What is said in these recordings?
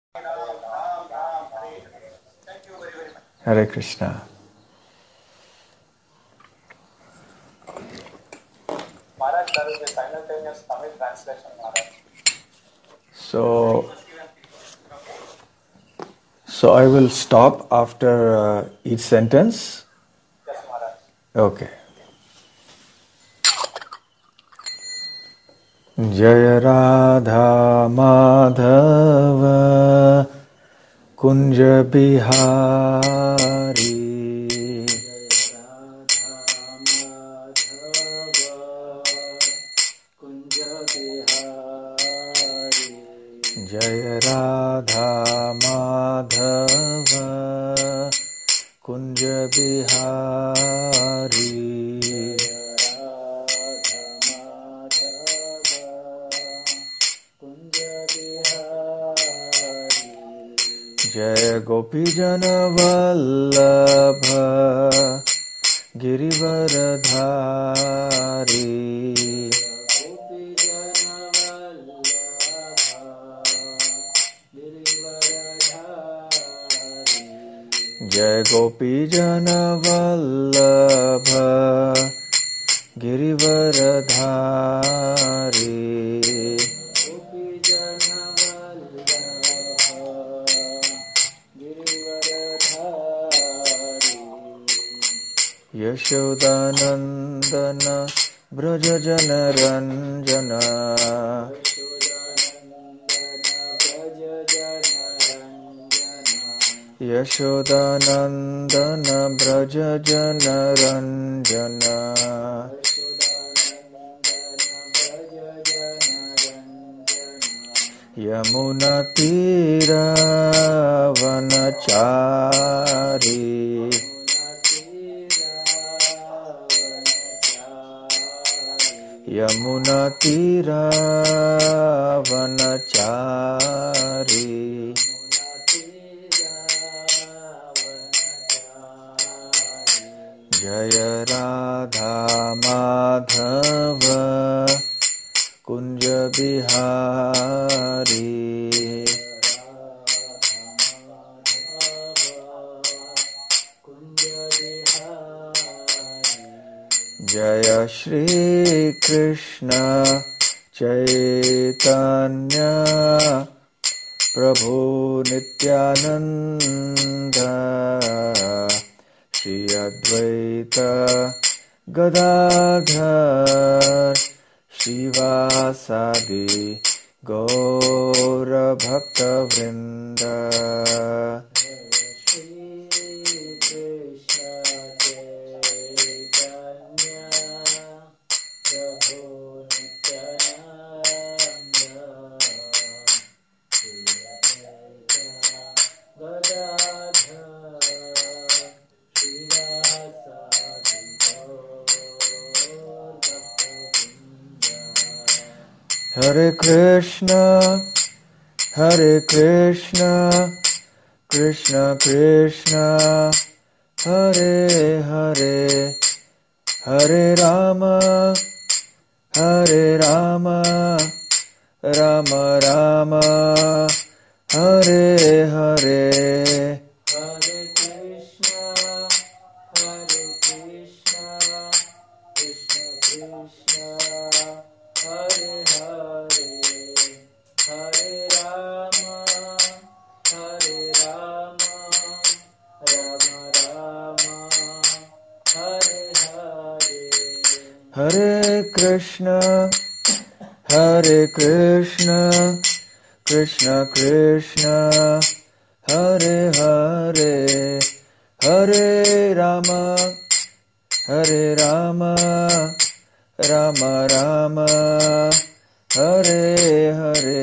Hare Krishna. Maharaj, there is a simultaneous Tamil translation, Maharaj. So I will stop after each sentence. Yes, Maharaj. Okay. Jaya Radha Madhava Kunja Bihari Jaya Radha Madhava Kunja Bihari Jaya Gopi Jana Vallabha Girivaradhari Jaya Gopi Jana Vallabha Girivaradhari Yashodanandana Brajajana Ranjana Yashodanandana Brajajana Ranjana Yamuna Tira Vanachari Yamuna Tira Vanachari Jaya Radha Madhava Kunja Bihari Jaya Shri Krishna Chaitanya Prabhu Nityananda Shri Advaita Gadadhar Shivasadi Gaura Bhakta Vrinda Hare Krishna, Hare Krishna, Krishna Krishna, Hare Hare, Hare Rama, Hare Rama, Rama Rama, Hare Hare. Hare Krishna, Hare Krishna, Krishna Krishna, Hare Hare, Hare Rama, Hare Rama, Rama Rama, Hare Hare.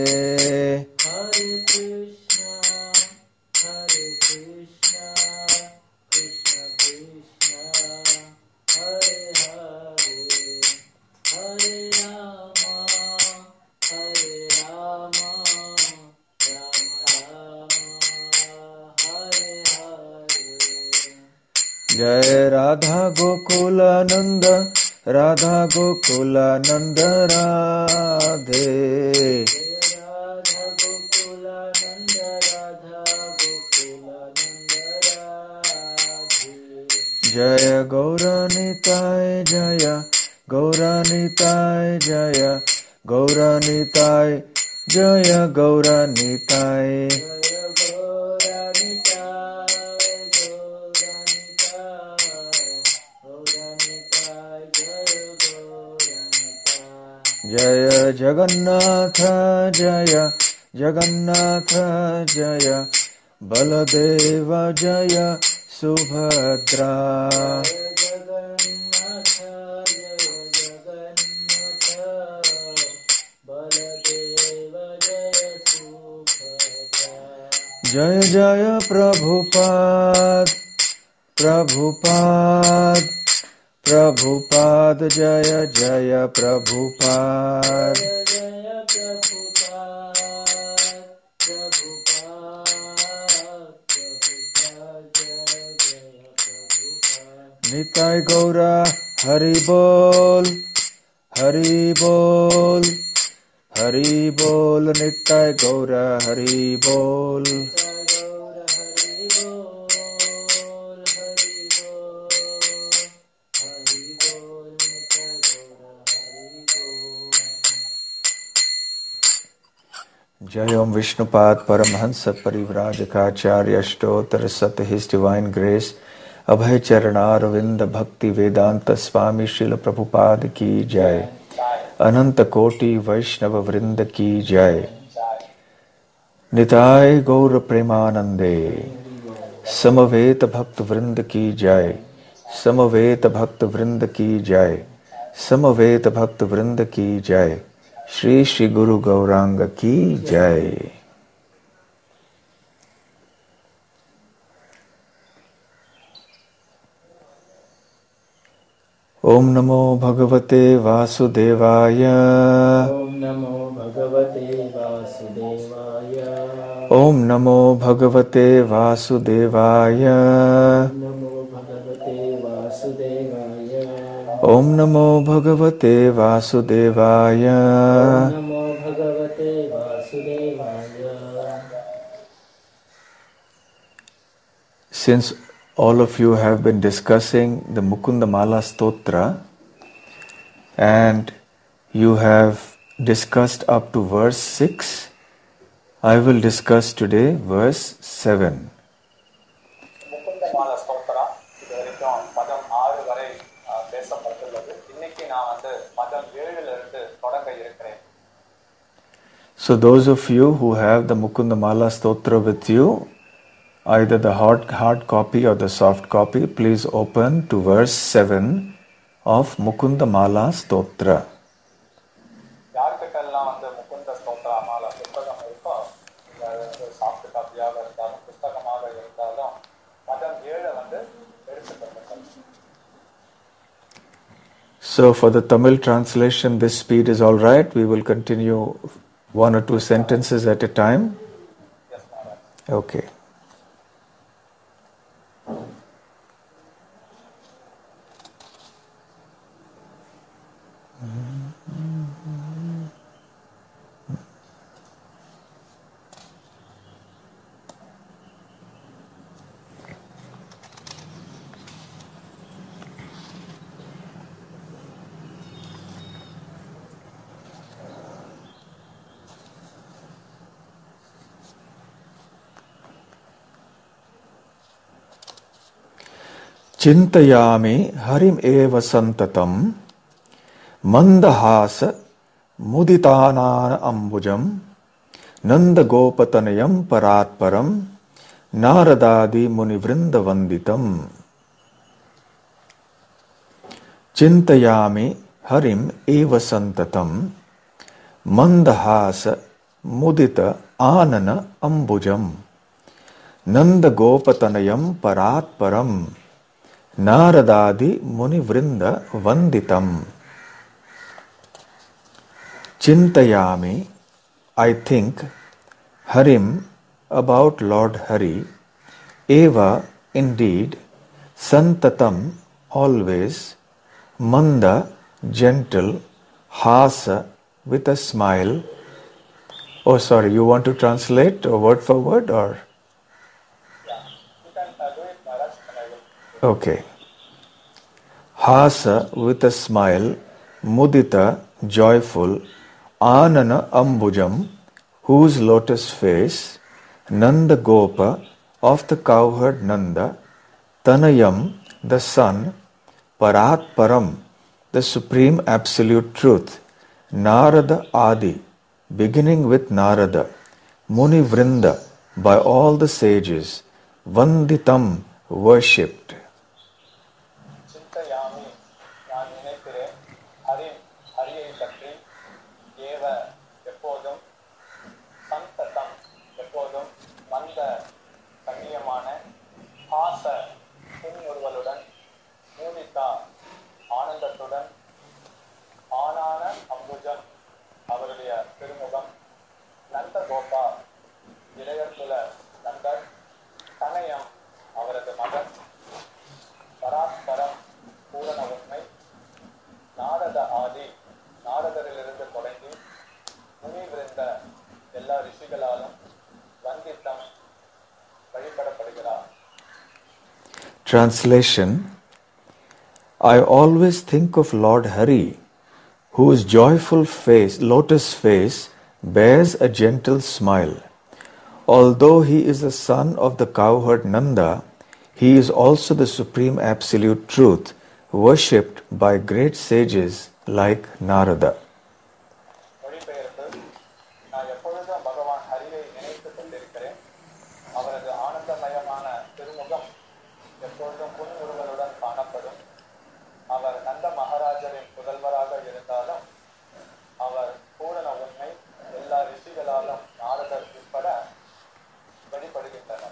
Jai Radha Gokula Nanda, Radha Gokula Nanda Radhe. Jaya Gauranitai Jaya Gauranitai Jaya Gauranitai Jaya Gauranitai Jaya Jagannatha Jaya Jagannatha Jaya Baladeva Jaya Subhadra Jaya Jaya Prabhupada Prabhupada Prabhupada Jaya Jaya Prabhupada Nitai Gaura Hari Bol Hari Bol Hari Bol Nitai Gaura Hari Bol Jai Om Vishnupad Paramahansa Parivrajakaacharya Ashtottara Sat His Divine Grace Abhay Charanar Vinda Bhakti Vedanta Swami Srila Prabhupada Ki Jai Ananta Koti Vaishnava Vrinda Ki Jai Nitai Gaura Premanande Samaveta Bhakta Vrinda Ki Jai Samaveta Bhakta Vrinda Ki Jai Samaveta Bhakta Vrinda Ki Jai Shri Shri Guru Gauranga Ki Jai Om Namo Bhagavate Vasudevaya Om Namo Bhagavate Vasudevaya Om Namo Bhagavate Vasudevaya Om Namo Bhagavate Vasudevaya Om Namo Bhagavate Vasudevaya Om Namo Bhagavate Vasudevaya. Since all of you have been discussing the Mukunda Mala Stotra and you have discussed up to verse 6, I will discuss today verse 7. முகுந்தமால ஸ்தோத்திரா இது வரைக்கும் பதம் 6 வரை பேசப்பட்டுள்ளது. இன்னைக்கு நான் பதம் 7ல இருந்து தொடங்க இருக்கிறேன். So those of you who have the Mukunda Mala Stotra with you, either the hard copy or the soft copy, please open to verse 7 of Mukunda Mala Stotra. யாருக்கெல்லாம் முகுந்த ஸ்தோத்திரா மாலா புத்தகம் இருக்கோ, சாஃப்ட் காப்பியாக இருந்தாலும் புத்தகமாக இருந்தாலும் பதம் 7 எடுத்துக்கொள்ளுங்கள். So for the Tamil translation, this speed is all right. We will continue one or two sentences at a time. Yes, Maharaj. Okay. Chintayami harim eva santatam mandahasa muditanana ambujam nanda gopatanayam paratparam naradadi munivrinda vanditam. Chintayami harim eva santatam mandahasa mudita anana ambujam nanda gopatanayam paratparam Naradadi Muni Vrinda Vanditam. Chintayami, I think, Harim, about Lord Hari, Eva, indeed, Santatam, always, Manda, gentle, Hasa, with a smile. Oh, sorry, you want to translate word for word or? Yeah, you can do it, Maharaj, and I will. Okay. Hasa with a smile, Mudita joyful, Anana Ambujam, whose lotus face, Nanda Gopa of the cowherd Nanda, Tanayam, the son, Parat Param, the supreme absolute truth, Narada Adi, beginning with Narada, Muni Vrinda, by all the sages, Vanditam, worshipped. Chintayami, நான் நினைக்கிறேன், ஹரியை பற்றி, ஏவ எப்போதும், சந்ததம் எப்போதும், மந்த கண்ணியமான, ஹாச புன்முறுவலுடன், மூனிதா ஆனந்தத்துடன், ஆனான அம்புஜம் அவருடைய திருமுகம், நந்த கோபா இளையர்குல நந்தர், தனயம் அவரது மகன், பராத்பரம் பூரண உண்மை, நாரத ஆதி நாரதரிலிருந்து தொடங்கி முனிவிருந்த எல்லா ரிஷிகளாலும் வந்தித்தம் வழிபடப்படுகிறார். Translation: I always think of Lord Hari, whose joyful face, lotus face, bears a gentle smile. Although he is the son of the cowherd Nanda, he is also the supreme absolute truth, worshipped by great sages like Narada. மொழிபெயர்ப்பு: நான் எப்பொழுதும் பகவான் ஹரியை நினைத்துக் கொண்டிருக்கிறேன். அவரது ஆனந்தமயமான திருமுகம் எப்பொழுதும் புன்முறுவலுடன் காணப்படும். அவர் நந்த மகாராஜரின் புதல்வராக இருந்தாலும் அவர் பூரண உண்மை, எல்லா ரிஷிகளாலும் நாரதர் உட்பட வெளிப்படுகின்றனர்.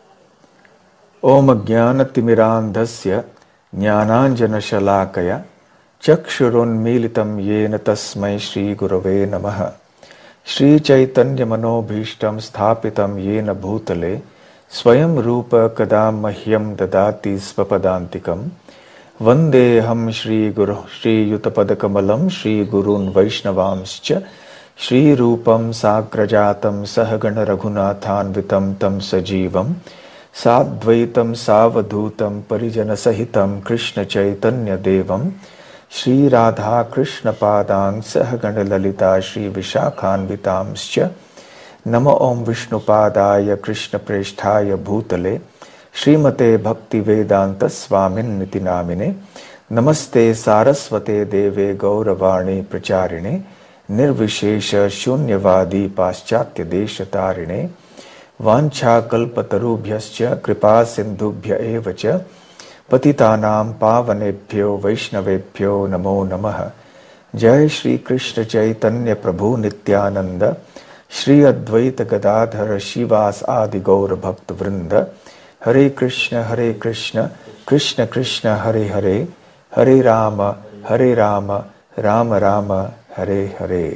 Om Jnanatimmirandhasya Jnananjanashalakaya Chakshurunmilitam Yena Tasmai Shri Gurave Namaha Shri Chaitanya Manobhishtam Sthapitam Yena Bhutale Swayam Rupa Kadam Mahyam Dadati Svapadantikam Vandeham Shri Guru Shri Yutapadakamalam Shri Gurun Vaishnavamscha Shri Rupam Sagrajatam Sahagana Raghunathanvitam Tam Sajivam Sadvaitam Savadhutam Parijana Sahitam Krishna Chaitanya Devam Shri Radha Krishna Padang Sahagana Lalita Shri Vishakhanvitamscha Nama Om Vishnu Padaya Krishna Preshthaya Bhutale Srimate Bhakti Vedanta Swamin Niti Namine Namaste Saraswate Deve Gauravani Pracharine Nirvishesha Shunyavadi Paschatya Deshatarine Vancha kalpatarubhyascha kripa sindhubhya evacha patitanam pavanebhyo vaishnavebhyo namo namaha. Jai Shri Krishna Chaitanya Prabhu Nityananda Shri Advaita Gadadhara Shivas Adi Gaura Bhakta Vrinda Hare Krishna Krishna Krishna Hare Hare Hare Rama Rama Rama Hare Hare.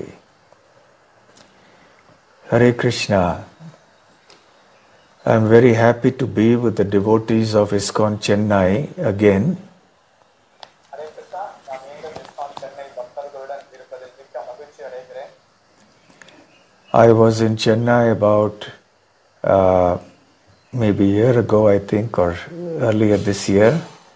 Hare Krishna. I am very happy to be with the devotees of ISKCON Chennai again. Hare Krishna, நான் மீண்டும் ISKCON Chennai பக்தர்களுடன் இருப்பதில் மிக்க மகிழ்ச்சி அடைகிறேன். I was in Chennai about maybe a year ago, I think, or earlier this year.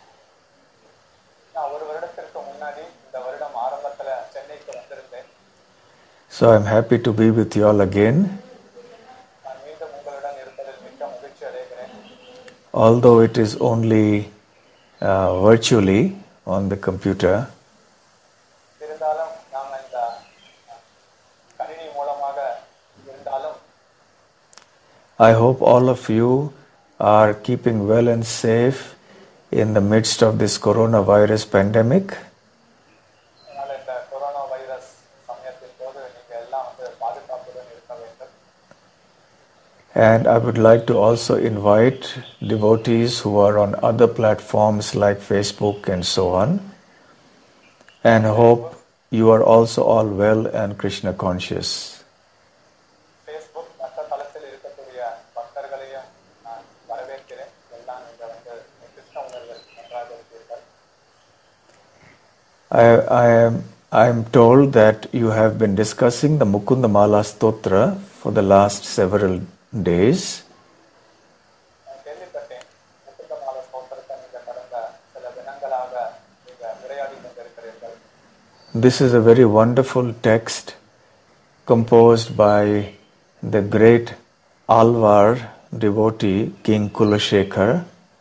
நான் ஒரு வருடத்திற்கு முன்னாடி இந்த வருடம் ஆரம்பத்தில் சென்னைக்கு வந்திருந்தேன். So I am happy to be with you all again. நான் மீண்டும் உங்களுடன் இருப்பதில் மிக்க மகிழ்ச்சி அடைகிறேன். Although it is only virtually on the computer. இருந்தாலும் நாம் இந்த கணினி மூலமாக இருந்தாலும் I hope all of you are keeping well and safe in the midst of this coronavirus pandemic. அதனால இந்த கொரோனா வைரஸ் சமயத்தின் போது நீங்க எல்லாம் பாதுகாப்புடன் இருக்க வேண்டும். And I would like to also invite devotees who are on other platforms like Facebook and so on, and hope you are also all well and Krishna conscious. Facebook மற்ற தளத்தில் இருக்கக்கூடிய பக்தர்களையும் நான் வரவேற்கிறேன். எல்லாம் இங்க கிருஷ்ண உணர்வில் நன்றாக இருப்பீர்கள். I am told that you have been discussing the Mukunda Mala Stotra for the last several days. நான் கேள்விப்பட்டேன், முகுந்த மாலை ஸ்தோத்திரத்தை நீங்க கடந்த சில தினங்களாக நீங்க This is a very wonderful text composed by the great Alvar devotee King Kulashekar.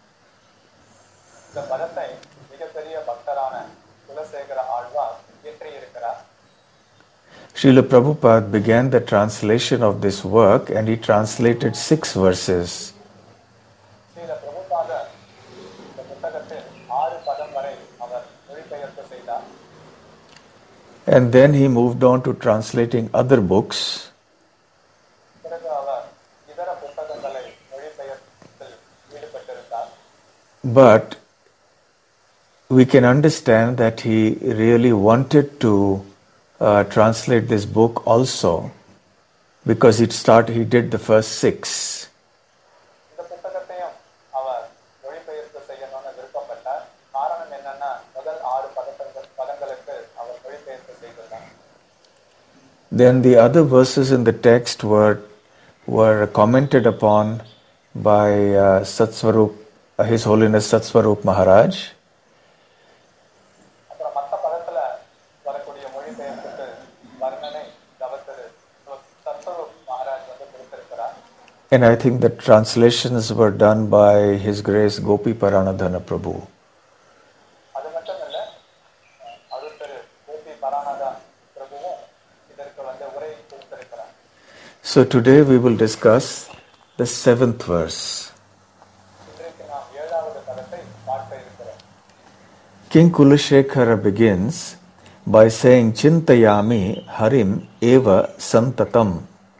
இந்த பதத்தை மிகப்பெரிய பக்தரான Kulasekara Alvar இயற்றியிருக்கிறார். Srila Prabhupada began the translation of this work and he translated 6 verses. Srila பிரபுபாதர் இந்த புத்தகத்தில் 6 பதம் வரை அவர் மொழிபெயர்ப்பு செய்தார். And then he moved on to translating other books. பிறகு அவர் இதர புத்தகங்களை மொழிபெயர்ப்பில் ஈடுபட்டிருந்தார். But we can understand that he really wanted to translate this book also because he did the first 6. இந்த புத்தகத்தையும் அவர் மொழிபெயர்ப்பு செய்யணும்னு விருப்பப்பட்டார். காரணம் என்னன்னா முதல் 6 பதங்களுக்கு அவர் மொழிபெயர்ப்பு செய்துள்ளார். Then the other verses in the text were commented upon by Satsvarup, His Holiness Satsvarup Maharaj. அப்புறம் மற்ற பதத்துல வரக்கூடிய மொழிபெயர்ப்புக்கு வர்ணனை கவர்த்தது சத்ஸ்வரூப் மகாராஜ் கொடுத்திருக்கிறார். And I think the translations were done by His Grace Gopi Paranadhana Prabhu. அது மட்டும் இல்ல, அருட்திரு கோபி பரானதா பிரபுவும் இதற்கு உரை கொடுத்திருக்கிறார். So today we will discuss the 7th verse. இன்றைக்கு நாம் 7வது பதத்தை பார்க்க இருக்கிறோம். King Kulashekara begins by saying Chintayami Harim Eva Santatam.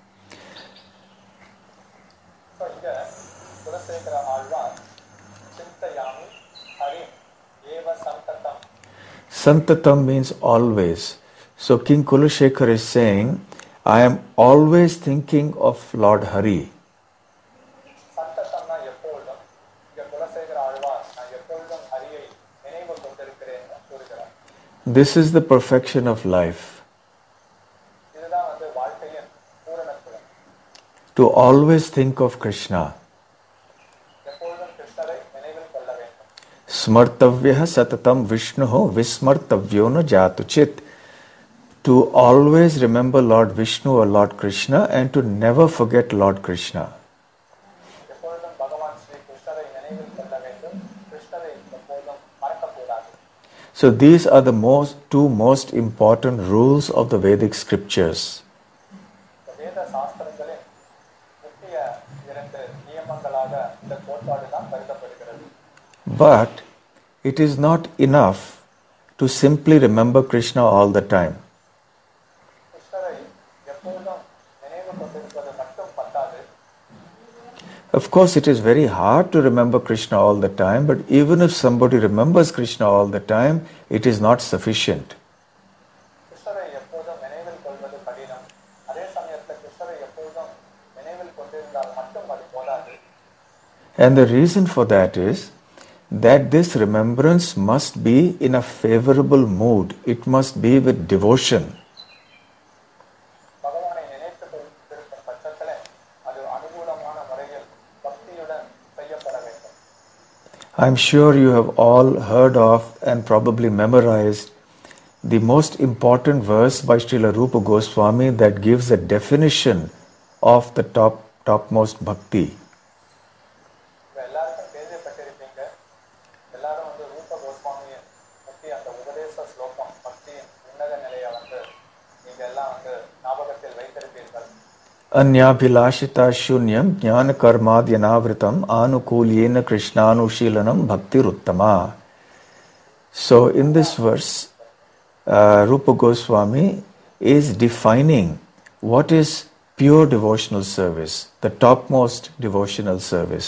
இங்க குலசேகர ஆழ்வார் சிந்தயாமி ஹரிம் ஏவ சந்ததம். Santatam means always. So King Kulashekara is saying, I am always thinking of Lord Hari. சந்ததம்னா எப்பொழுதும். இங்க குலசேகர ஆழ்வார் நான் எப்பொழுதும் ஹரியை நினைவு கொண்டிருக்கிறேன் கூறுகிறார். This is the perfection of life. இதுதான் வாழ்க்கையின் பூரணத்துவம். To always think of Krishna. எப்பொழுதும் கிருஷ்ணரை நினைவில் கொள்ள வேண்டும். Smartavya Satatam Vishnuho Vismartavyo na Jatu Chit. To always remember Lord Vishnu or Lord Krishna and to never forget Lord Krishna. எப்பொழுதும் பகவான் ஸ்ரீ கிருஷ்ணரை நினைவில் கொள்ள வேண்டும். கிருஷ்ணரை எப்பொழுதும் மறக்கக்கூடாது. So these are the two most important rules of the Vedic scriptures. வேத சாஸ்திரங்களின் முக்கிய 2 நியமங்களாக இந்த கோட்பாடு தான் கருதப்படுகிறது. But it is not enough to simply remember Krishna all the time. கிருஷ்ணரை எப்பொழுதும் நினைவு கொண்டிருப்பது மட்டும் பத்தாது. Of course, it is very hard to remember Krishna all the time, but even if somebody remembers Krishna all the time, it is not sufficient. கிருஷ்ணரை எப்பொழுதும் நினைவில் கொள்வது கடினம். அதே சமயத்தில் கிருஷ்ணரை எப்பொழுதும் நினைவில் கொண்டிருந்தால் மட்டும் அது போதாது. And the reason for that is that this remembrance must be in a favorable mood. It must be with devotion. பகவானை நினைத்து கொண்டிருக்கும் பட்சத்தில் அது அனுகூலமான முறையில் பக்தியுடன் செய்யப்பட வேண்டும். I'm sure you have all heard of and probably memorized the most important verse by Srila Rupa Goswami that gives a definition of the topmost bhakti. எல்லாருக்கும் கேள்விப்பட்டிருப்பீங்க. எல்லாரும் ரூப கோஸ்வாமியின் முக்கிய அந்த உபதேச ஸ்லோகம் பக்தியின் உன்னத நிலையை நீங்க எல்லாம் ஞாபகத்தில் வைத்திருப்பீர்கள். Anyabhilashita shunyam jnana karmadyanavritam anukulyena krishnanushilanam bhaktiruttama. So in this verse, Rupa Goswami is defining what is pure devotional service, the topmost devotional service.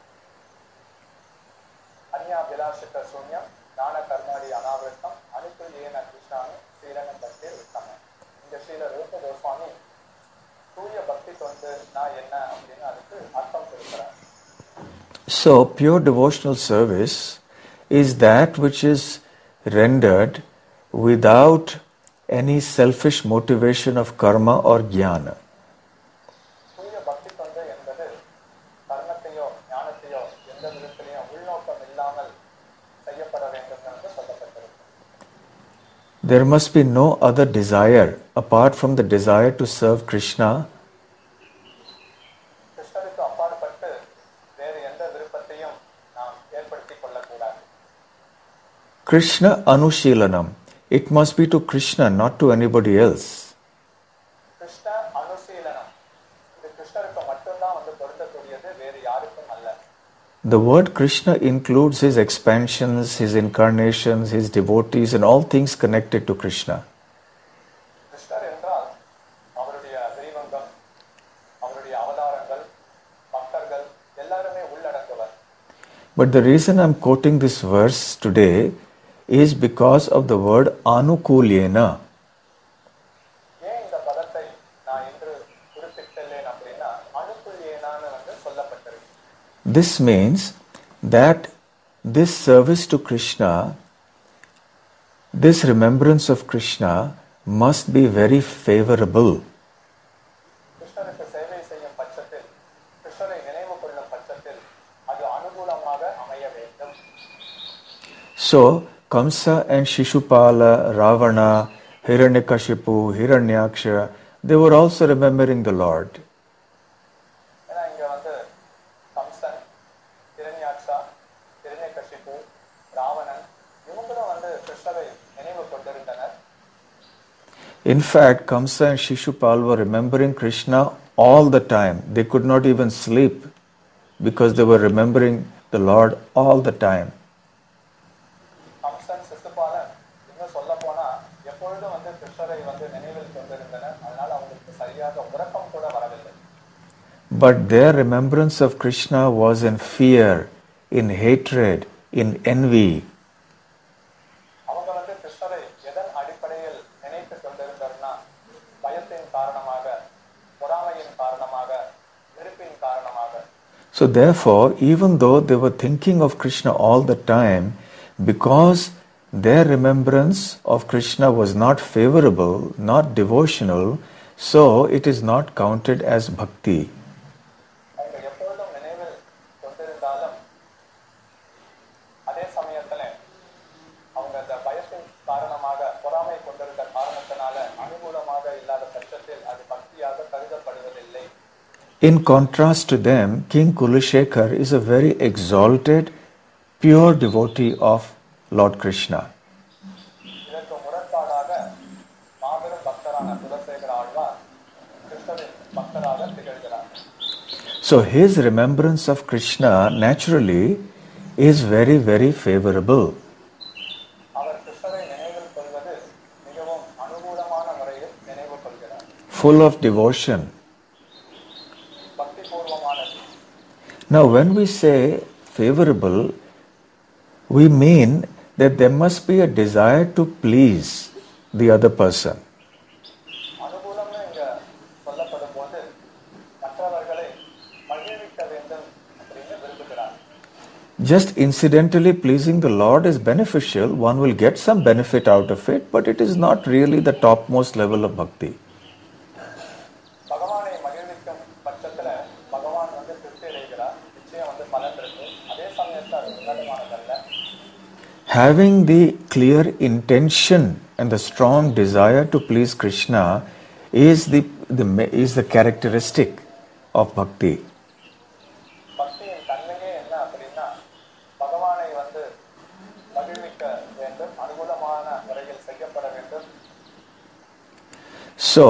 அன்யாபிலாஷித சூன்யம் ஞான கர்மாதி அனாவிருத்தம் அனுகுல்யேன கிருஷ்ணானு ஸ்ரீலனம் பக்திருத்தம. இந்த ஸ்ரீல ரூப கோஸ்வாமி தூய பக்தி தொண்டு நான் என்ன அப்படின்னு அதுக்கு அர்த்தம் கொடுக்கிறார். So pure devotional service is that which is rendered without any selfish motivation of karma or jnana. தூய பக்தி தொண்டு என்பது கர்மத்தையோ ஞானத்தையோ எந்த விதத்திலையும் உள்நோக்கம் இல்லாமல் செய்யப்பட வேண்டும் என்று சொல்லப்பட்டிருக்கு. There must be no other desire apart from the desire to serve Krishna. கிருஷ்ணருக்கு அப்பாற்பட்டு வேறு எந்த விருப்பத்தையும் நாம் ஏற்படுத்திக் கொள்ளக்கூடாது. Krishna Anushilanam. It must be to Krishna, not to anybody else. Krishna அனுசீலனம், இது கிருஷ்ணருக்கு மட்டும்தான் பொருந்தக்கூடியது, வேறு யாருக்கும் அல்ல. The word Krishna includes his expansions, his incarnations, his devotees, and all things connected to Krishna. கிருஷ்ணர் என்றால் அவருடைய தெய்வங்கள், அவருடைய அவதாரங்கள், பக்தர்கள் எல்லாருமே உள்ளடங்குவர். But the reason I'm quoting this verse today is because of the word Anukulyena. ஏன் இந்த பதத்தை நான் இன்று குறிப்பிட்டேன் அப்படின்னா அனுகுல்யேனான்னு சொல்லப்பட்டிருக்கு. This means that this service to Krishna, this remembrance of Krishna must be very favorable. கிருஷ்ணருக்கு சேவை செய்யும் பட்சத்தில், கிருஷ்ணரை நினைவு கொள்ளும் பட்சத்தில் அது அனுகூலமாக அமைய வேண்டும். So Kamsa and Shishupala, Ravana, Hiranyakashipu, Hiranyaksha, they were also remembering the Lord. ஏன்னா இங்க கம்சன், ஹிரண்யாக்ஷா, ஹிரண்யகசிபு, ராவணன் இவங்களும் கிருஷ்ணரை நினைவு கொண்டிருந்தனர். In fact, Kamsa and Shishupal were remembering Krishna all the time. They could not even sleep because they were remembering the Lord all the time. Kamsan, சிசுபாலன் இன்னும் சொல்ல போனா எப்பொழுதும் கிருஷ்ணரை நினைவில் கொண்டிருந்தனர். அதனால அவங்களுக்கு சரியாக உறக்கம் கூட வரவில்லை. But their remembrance of Krishna was in fear, in hatred, in envy. அவங்க கிருஷ்ணரை எதன் அடிப்படையில் நினைத்து கொண்டிருந்தார்னா பயத்தின் காரணமாக, பொறாமையின் காரணமாக, வெறுப்பின் காரணமாக. So therefore, even though they were thinking of Krishna all the time, because their remembrance of Krishna was not favorable, not devotional, so it is not counted as bhakti. அவங்க எப்பொழுதும் நினைவில் கொண்டிருந்தாலும் அதே சமயத்துல அவங்க அந்த பயத்தின் காரணமாக, பொறாமை கொண்டிருந்த காரணத்தினால அனுகூலமாக இல்லாத பட்சத்தில் அது பக்தியாக கருதப்படுவதில்லை. In contrast to them, King Kulashekar is a very exalted, pure devotee of Lord Krishna. இதற்கு முரண்பாடாக மாபெரும் பக்தரான குலசேகர ஆழ்வார் கிருஷ்ணரின் பக்தராக திகழ்கிறார். So his remembrance of Krishna naturally is very, very favorable. அவர் கிருஷ்ணரை நினைவில் கொள்வது மிகவும் அனுகூலமான முறையில் நினைவு கொள்கிறார். Full of devotion. பக்திபூர்வமானது. Now when we say favorable, we mean that there must be a desire to please the other person. அனுகூலம்னு இங்க சொல்லப்படும் போது மற்றவர்களை மகிழ்விக்க வேண்டும் அப்படின்னு விரும்புகிறார். Just incidentally pleasing the Lord is beneficial. One will get some benefit out of it, but it is not really the topmost level of bhakti. பகவானை மகிழ்விக்கும் பட்சத்துல பகவான் திருப்தி அடைகிறார். நிச்சயம் பலன் இருக்கு. அதே சமயத்துல அது உன்னதமானதல்ல. Having the clear intention and the strong desire to please Krishna is the characteristic of bhakti. பக்தியின் தன்மையே என்ன அப்படின்னா பகவானை மகிழ்விக்க வேண்டும், அனுகூலமான முறையில் செய்யப்பட வேண்டும். So,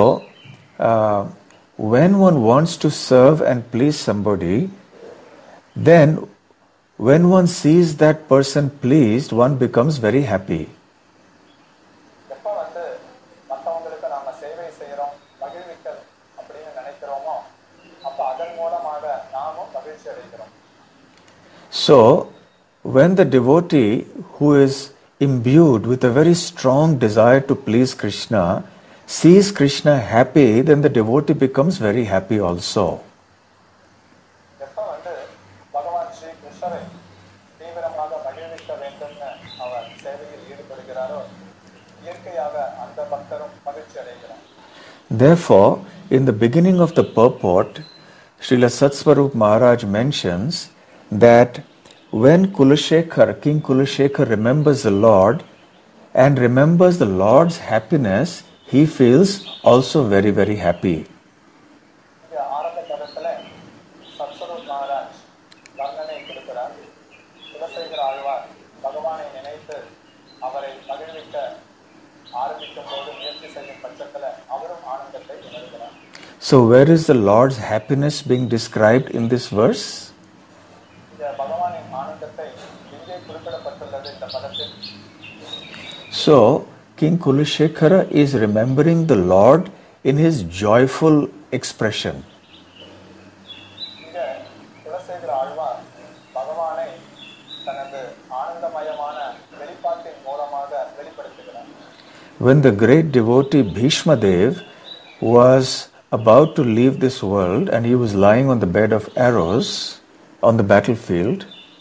when one wants to serve and please somebody, then when one sees that person pleased, one becomes very happy. எப்ப மற்றவங்களுக்கு நாம சேவை செய்யறோம், மகிழ்விக்கல் அப்படின்னு நினைக்கிறோமோ அப்ப அதன் மூலமாக நாமும் மகிழ்ச்சி அடைகிறோம். So, when the devotee who is imbued with a very strong desire to please Krishna sees Krishna happy, then the devotee becomes very happy also. எப்ப பகவான் ஸ்ரீ கிருஷ்ணரை தீவிரமாக மகிழ்விக்க வேண்டும்னு அவர் சேவையில் ஈடுபடுகிறாரோ இயற்கையாக அந்த பக்தரும் மகிழ்ச்சி அடைகிறார். Therefore, in the beginning of the purport, Srila Satsvarup Maharaj mentions that when King Kulashekar remembers the Lord and remembers the Lord's happiness, he feels also very, very happy. இங்க ஆரம்ப கட்டத்துல சத்ஸ்வரூப் மகாராஜ் வர்ணனை கொடுக்கிறார். குலசேகர ஆழ்வார் பகவானை நினைத்து அவரை மகிழ்விக்க ஆரம்பிக்கும் போது முயற்சி செய்யும் பட்சத்துல அவரும் ஆனந்தத்தை உணர்கிறார். So where is the Lord's happiness being described in this verse? இந்த பகவானின் ஆனந்தத்தை எங்கே குறிப்பிடப்பட்டுள்ளது இந்த பதத்தில்? So King Kulashekara is remembering the Lord in his joyful expression. இங்க குலசேகர ஆழ்வார் பகவானை தனது ஆனந்தமயமான வெளிப்பாட்டின் மூலமாக வெளிப்படுத்துகிறார். When the great devotee Bhishma Dev was about to leave this world and he was lying on the bed of arrows on the battlefield,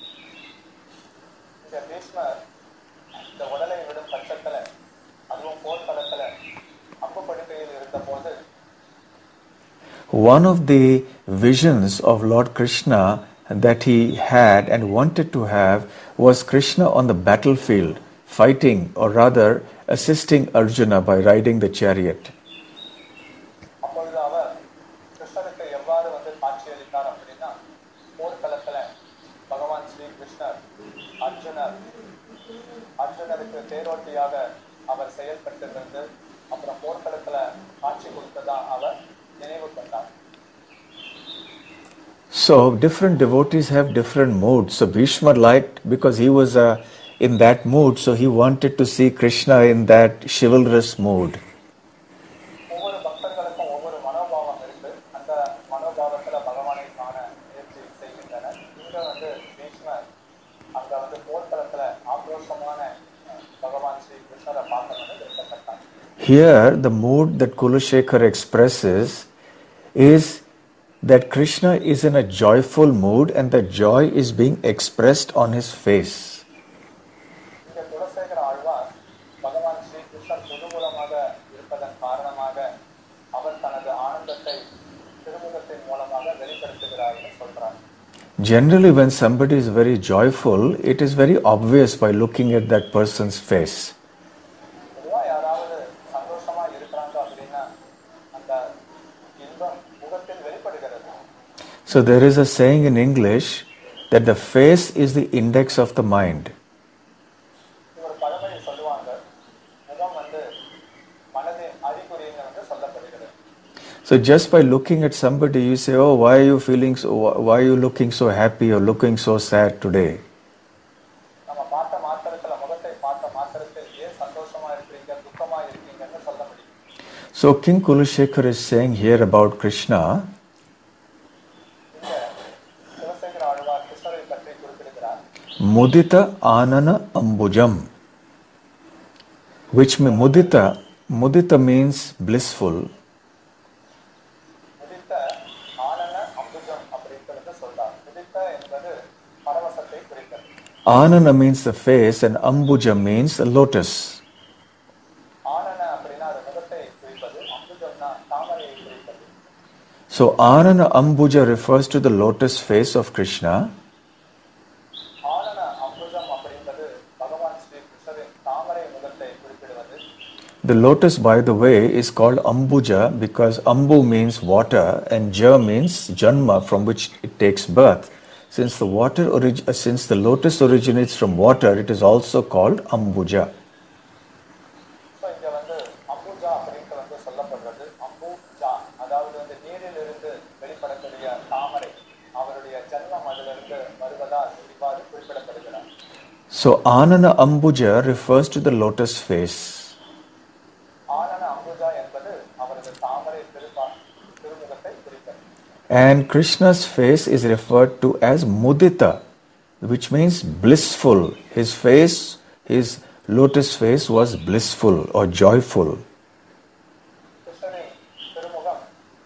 இங்க பீஷ்மர் இந்த உடலை விடும் பட்சத்துல அதுவும் போர்க்களத்துல அம்பு படுக்கையில் இருந்த போது one of the visions of Lord Krishna that he had and wanted to have was Krishna on the battlefield fighting, or rather assisting Arjuna by riding the chariot. அப்பொழுது அவர் கிருஷ்ணருக்கு எவ்வாறு காட்சியளித்தார் அப்படின்னா, போர்க்களத்துல பகவான் ஸ்ரீ கிருஷ்ணர் அர்ஜுனருக்கு தேரோட்டியாக அவர் செயல்பட்டிருந்து அப்புறம் போர்க்களத்துல காட்சி கொடுத்ததா அவர் நினைவு கொண்டார். So different devotees have different moods. So Bhishma liked, because he was in that mood, so he wanted to see Krishna in that chivalrous mood. ஒவ்வொரு பக்தர்களுக்கும் ஒவ்வொரு மனோபாவம் இருக்கு. அந்த மனோபாவத்துல பகவானை காண முயற்சி செய்கின்றனர். இங்க பீஷ்மர் அங்க போர்க்களத்துல ஆக்ரோஷமான பகவான் ஸ்ரீ கிருஷ்ணரை பார்க்கணும்னு விருப்பப்பட்டார். Here the mood that Kulashekara expresses is that Krishna is in a joyful mood and the joy is being expressed on his face. இங்க குலசேகர ஆழ்வார் பகவான் ஸ்ரீ கிருஷ்ணர் புதுமுகமாக இருப்பதன் காரணமாக அவர் தனது ஆனந்தத்தை திருமுகத்தின் மூலமாக வெளிப்படுத்துகிறார் என்று சொல்றார். Generally, when somebody is very joyful, it is very obvious by looking at that person's face. பொதுவா யாராவது சந்தோஷமா இருக்கிறாங்க அப்படின்னா அந்த இன்பம் முகத்தில் வெளிப்படுகிறது. So there is a saying in English that the face is the index of the mind. ஒரு பழமொழி சொல்லுவாங்க, முகம் மனதின் அறிகுறின்னு சொல்லப்படுகிறது. So just by looking at somebody, you say, "Oh, why are you feeling so? Why are you looking so happy or looking so sad today?" நம்ம பார்த்த மாத்திரத்துல முகத்தை பார்த்த மாத்திரத்தில் ஏன் சந்தோஷமா இருக்கீங்க துக்கமா இருக்கீங்கன்னு சொல்ல முடியும். So King Kulashekara is saying here about Krishna, இங்க குலசேகர ஆழ்வார் கிருஷ்ணரை பற்றி குறிப்பிடுகிறார். Mudita Anana Ambujam, which Mudita means blissful. Muditha ஆனன Ambujam அப்படிங்கிறது சொல்றார். முதித்த என்பது பரவசத்தை குறிக்கிறது. Anana means the face and Ambuja means a lotus. ஆனன அப்படின்னா அது முகத்தை குறிப்பது, அம்புஜம்னா தாமரையை குறிப்பது. So Anana Ambuja refers to the lotus face of Krishna. ஆனன Ambujam அப்படின்றது பகவான் ஸ்ரீ கிருஷ்ணரின் தாமரை முகத்தை குறிப்பிடுவது. The lotus, by the way, is called Ambuja because Ambu means water and Ja means Janma, from which it takes birth. Since the lotus originates from water, it is also called Ambuja. So இங்க அம்புஜா அப்படின்னு சொல்லப்படுறது அம்புஜா, அதாவது நீரில் இருந்து வெளிப்படக்கூடிய தாமரை, அவருடைய ஜன்மம் அதிலிருந்து வருவதால் இவ்வாறு குறிப்பிடப்படுகிறார். So Anana Ambuja refers to the lotus face. ஆனன Ambuja என்பது அவரது தாமரை திருமுகத்தை குறிக்கிறது. And Krishna's face is referred to as Mudita, which means blissful. His lotus face was blissful or joyful. கிருஷ்ணரின் திருமுகம்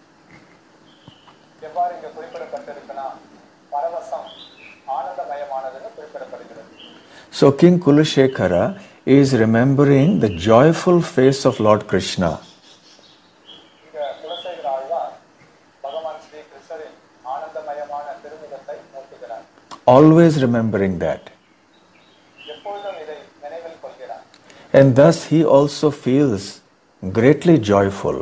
எவ்வாறு இங்க குறிப்பிடப்பட்டிருக்குன்னா பரவசம் ஆனந்தமயமானதுன்னு குறிப்பிடப்படுகிறது. So King Kulashekara is remembering the joyful face of Lord Krishna. இங்க குலசேகர ஆழ்வார் பகவான் ஸ்ரீ கிருஷ்ணரின் ஆனந்தமயமான திருமுகத்தை நோக்குகிறார். Always remembering that. எப்பொழுதும் இதை நினைவில் கொள்கிறார். And thus he also feels greatly joyful.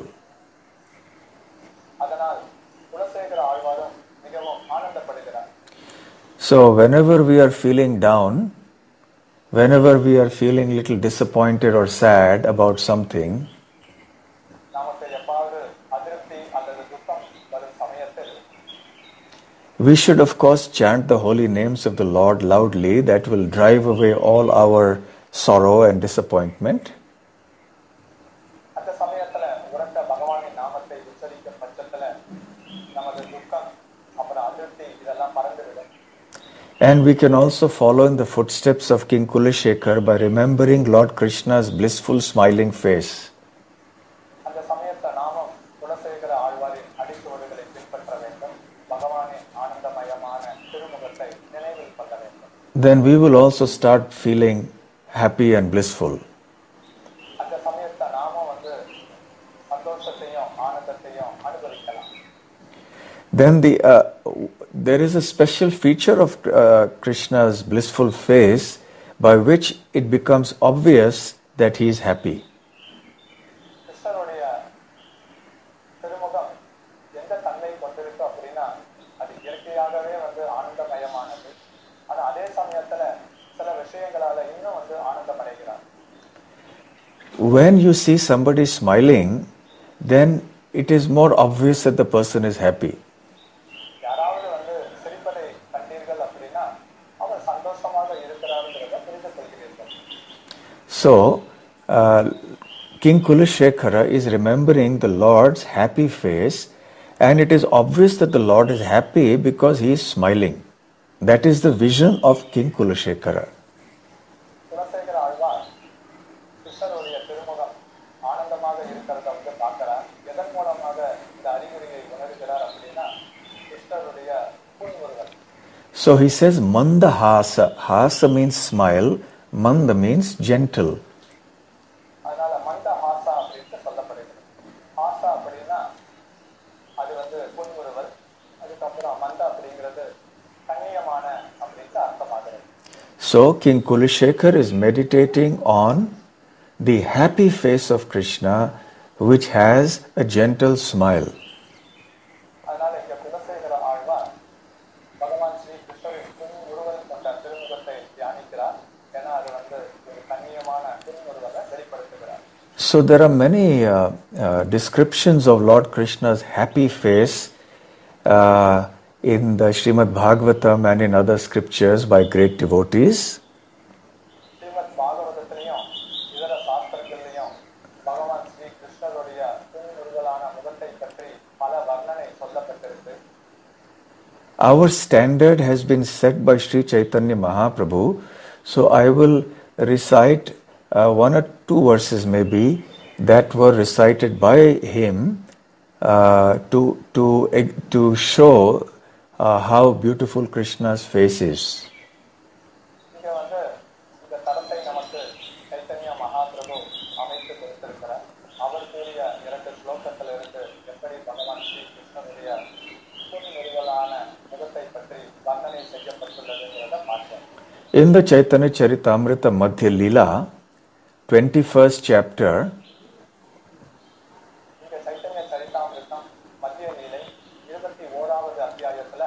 அதனால் குலசேகர ஆழ்வாரும் மிகவும் ஆனந்தப்படுகிறார். So whenever we are feeling down, whenever we are feeling little disappointed or sad about something, நமக்கு எப்பாவது அதிருப்தி அல்லது துக்கம் வரும் சமயத்தில் we should of course chant the holy names of the Lord loudly. That will drive away all our sorrow and disappointment. அந்த சமயத்துல உரத்த பகவானின் நாமத்தை உச்சரிக்கும் பட்சத்துல நமது துக்கம் அப்புறம் அதிருப்தி இதெல்லாம் பறந்துவிடும். And we can also follow in the footsteps of King Kulashekar by remembering Lord Krishna's blissful smiling face. அந்த சமயத்துல நாமும் குலசேகர ஆழ்வாரின் அடிச்சுவடுகளை பின்பற்ற வேண்டும். பகவானின் ஆனந்தமயமான திருமுகத்தை நினைவில் கொள்ள வேண்டும். Then we will also start feeling happy and blissful. அந்த சமயத்துல நாமும் சந்தோஷத்தையும் ஆனந்தத்தையும் அனுபவிக்கலாம். Then there is a special feature of Krishna's blissful face by which it becomes obvious that he is happy. கிருஷ்ணருடைய திருமுகம் எந்த தன்மை கொண்டிருக்கு அப்படின்னா அது இயற்கையாகவே ஆனந்தமயமானது. ஆனா அதே சமயத்துல சில விஷயங்களால இன்னும் ஆனந்தமடைகிறார். When you see somebody smiling, then it is more obvious that the person is happy. யாராவது சிரிப்பதை கண்டீர்கள் அப்படின்னா அவர் சந்தோஷமாக இருக்கிறார்ன்றதை புரிந்து கொள்கிறீர்கள். So, King Kulashekara is remembering the Lord's happy face, and it is obvious that the Lord is happy because he is smiling. That is the vision of King Kulashekara. Kulasekara Alvar கிருஷ்ணருடைய திருமுகம் ஆனந்தமாக இருக்கிறத பார்க்கிறார். எதன் மூலமாக இந்த அறிகுறியை உணர்கிறார் அப்படின்னா கிருஷ்ணருடைய புன்முறுவல். So he says Manda Hasa. Hasa means smile, Manda means gentle. அதனால மந்த ஹாசா அப்படின்னு சொல்லப்படுகிறது. ஹாசா அப்படின்னா அது புன்முறுவல். அதுக்கப்புறம் மந்த அப்படிங்கிறது கண்ணியமான அப்படின்னு அர்த்தமாகிறது. So King Kulashekar is meditating on the happy face of Krishna, which has a gentle smile. அதனால இங்க குலசேகர ஆழ்வார் பகவான் ஸ்ரீ கிருஷ்ணரின் புன்முறுவல் கொண்ட திருமுகத்தை தியானிக்கிறார். ஏன்னா அது ஒரு கண்ணியமான புன்முறுவலை வெளிப்படுத்துகிறார். So there are many descriptions of Lord Krishna's happy face in the Srimad Bhagavatam and in other scriptures by great devotees. Srimad பாகவதத்திலையும் இதர சாஸ்திரங்களிலையும் பகவான் ஸ்ரீ கிருஷ்ணருடைய புன்முறுவலான முகத்தை பற்றி பல வர்ணனை சொல்லப்பட்டிருக்கு. Our standard has been set by Sri Chaitanya Mahaprabhu, so I will recite one or two verses maybe that were recited by him to show how beautiful Krishna's face is. இங்க இந்த தரத்தை நமக்கு சைத்தன்ய மகாபிரபு அமைத்து கொடுத்திருக்கிறார். அவர் கூறிய 2 ஸ்லோகத்திலிருந்து எப்படி பகவான் ஸ்ரீ கிருஷ்ணனுடைய புன்முறுவலான முகத்தை பற்றி வர்ணனை செய்யப்பட்டுள்ளதுங்கிறத பார்ப்போம். In the Chaitanya Charitamrita Madhya Leela, 21st chapter, இங்க சைத்தன்ய சரிதாமிருத்தம் மத்திய லீலை 21வது அத்தியாயத்துல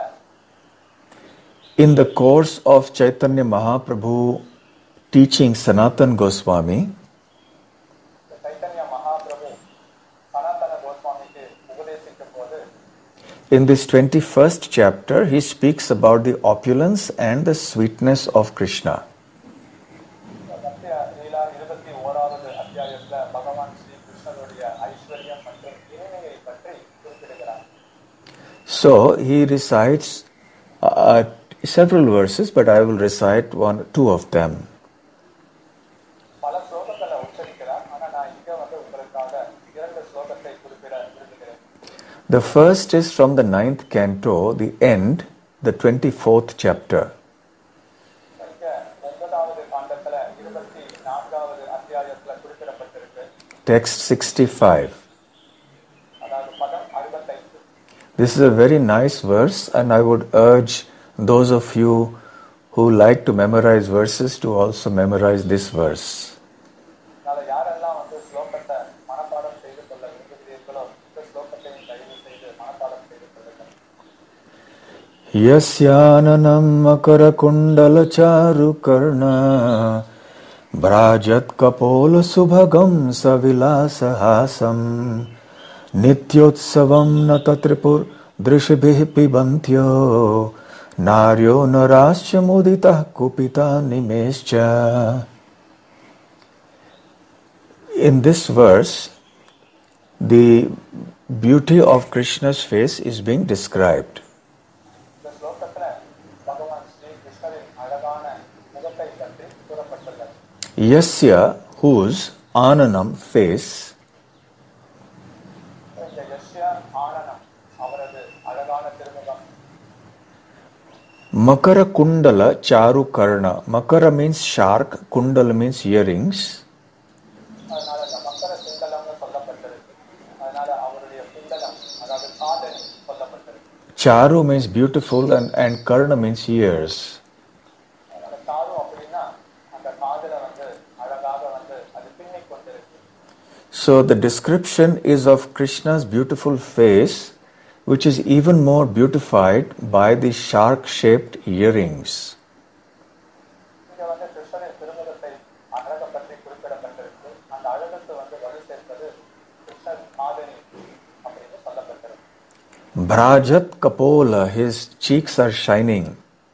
in the course of Chaitanya Mahaprabhu teaching Sanatana Goswami, Chaitanya Mahaprabhu சனாதன கோஸ்வாமிக்கு உபதேசிக்கும் போது in this 21st chapter, he speaks about the opulence and the sweetness of Krishna. மத்திய லீலா 21வது அத்தியாயத்துல பகவான் ஸ்ரீ கிருஷ்ணருடைய ஐஸ்வர்யம் மற்றும் இனிமையை பற்றி குறிப்பிடுகிறார். So he recites several verses, but I will recite two of them. பல ஸ்லோகங்களை உச்சரிக்கிறார். ஆனா நான் இங்க உங்களுக்காக 2 ஸ்லோகத்தை குறிப்பிட விரும்புகிறேன். The first is from the 9th canto, the end, the 24th chapter. இங்க 9வது காண்டத்துல 24வது அத்தியாயத்துல குறிப்பிடப்பட்டிருக்கு. Text 65. அதாவது பதம் 65. This is a very nice verse, and I would urge those of you who like to memorize verses to also memorize this verse. Yasyananam makarakundalarcharukarna Brajat kapola subhagam savilasahasam Nityotsavam natatripur drishibhi pibantyo Naryo narascha mudita kupita nimescha. In this verse, the beauty of Krishna's face is being described. இந்த ஸ்லோகத்துல பகவான் ஸ்ரீ கிருஷ்ணரின் அழகான முகத்தை பற்றி கூறப்பட்டுள்ளது. Yasya, whose ananam face, இந்த யஸ்ய ஆனனம் அவரது அழகான திருமுகம். Makara kundala charu karna. Makara means shark, kundala means earrings. அதனால இந்த மக்கர குண்டலம்னு சொல்லப்பட்டிருக்கு. அதனால அவருடைய குண்டலம் அதாவது காதணி சொல்லப்பட்டிருக்கு. Charu means beautiful and karna means ears. அதனால காது அப்படின்னா அந்த காதுல அழகாக அது பின்னிக் கொண்டிருக்கு. So the description is of Krishna's beautiful face, which is even more beautified by the shark-shaped earrings. இங்க கிருஷ்ணரின் திருமுகத்தை அழக பற்றி குறிப்பிடப்பட்டிருக்கு. அந்த அழகுக்கு வலு சேர்ப்பது கிருஷ்ணர் காதணி அப்படின்னு சொல்லப்பட்டிருக்கு. Brajat kapola, his cheeks are shining.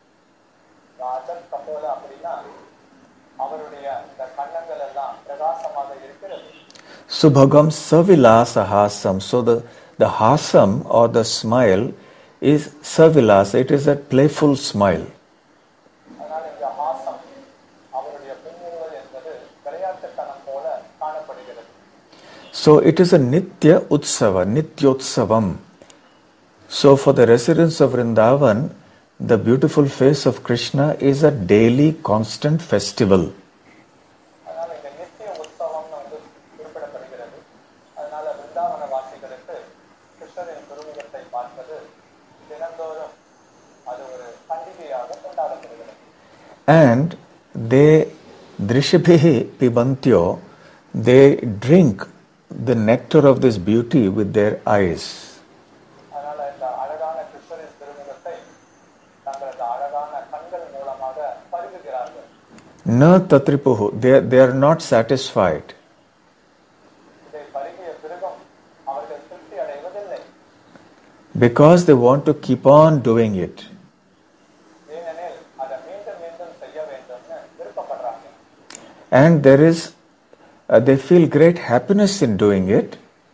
Rajat கபோல அப்படின்னா அவருடைய இந்த கன்னங்கள் எல்லாம் பிரகாசமாக இருக்கிறது. Subhagam savilasa hasam. So the hasam or the smile is savilasa. It is a playful smile. அதனால இந்த ஹாசம் அவருடைய புன்முறுவல் என்பது விளையாட்டுத்தனம் போல காணப்படுகிறது. So it is a nitya utsava, nityotsavam. So for the residents of Vrindavan, the beautiful face of Krishna is a daily constant festival. அதனால இந்த நித்திய உற்சவம்னு குறிப்பிடப்படுகிறது. அதனால விருந்தாவன வாசிகளுக்கு கிருஷ்ணரின் திருமுகத்தை பார்ப்பது தினந்தோறும் அது ஒரு பண்டிகையாக கொண்டாடப்படுகிறது. And they drishibhihi pibantyo, they drink the nectar of this beauty with their eyes. அதனால இந்த அழகான கிருஷ்ணரின் திருமுகத்தை தங்களது அழகான கண்கள் மூலமாக பருகுகிறார்கள். Na tatripuhu, they are not satisfied. இதை பருகிய பிறகும் அவர்கள் திருப்தி அடைவதில்லை. Because they want to keep on doing it. ஏனெனில் அதை மீண்டும் மீண்டும் செய்ய வேண்டும்னு விருப்பப்படுறாங்க. And there is, they feel great happiness in doing it.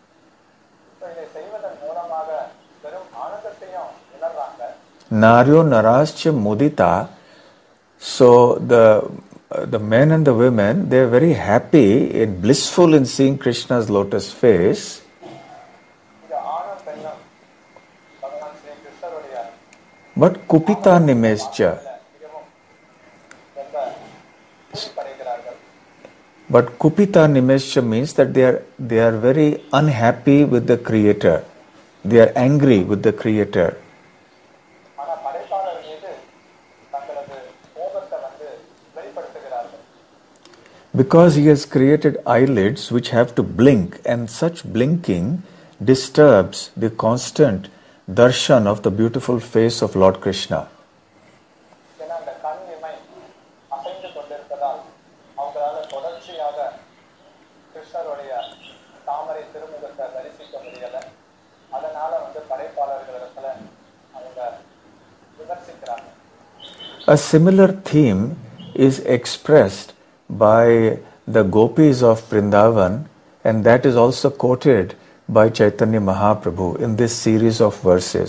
இதை செய்வதன் மூலமாக பெரும் ஆனந்தத்தையும் உணர்றாங்க. Naryo narascha mudita. So the men and the women, they are very happy and blissful in seeing Krishna's lotus face. இங்க ஆணும் பெண்ணும் பகவான் ஸ்ரீ கிருஷ்ணருடைய But kupita nimescha. மிகவும் ரொம்ப குறிப்படைகிறார்கள். But kupita nimescha means that they are very unhappy with the Creator. They are angry with the Creator. ஆனா படைப்பாளர் மீது தங்களது கோபத்தை வெளிப்படுத்துகிறார்கள். Because he has created eyelids which have to blink, and such blinking disturbs the constant darshan of the beautiful face of Lord Krishna. ஏன்னா அந்த கண் இமை அசைந்து கொண்டிருப்பதால் அவங்களால தொடர்ச்சியாக கிருஷ்ணருடைய தாமரை திருமுகத்தை தரிசிக்க முடியல. அதனால படைப்பாளர்களிடத்துல அவங்க விமர்சிக்கிறாங்க. A similar theme is expressed by the gopis of Vrindavan, and that is also quoted by Chaitanya Mahaprabhu in this series of verses.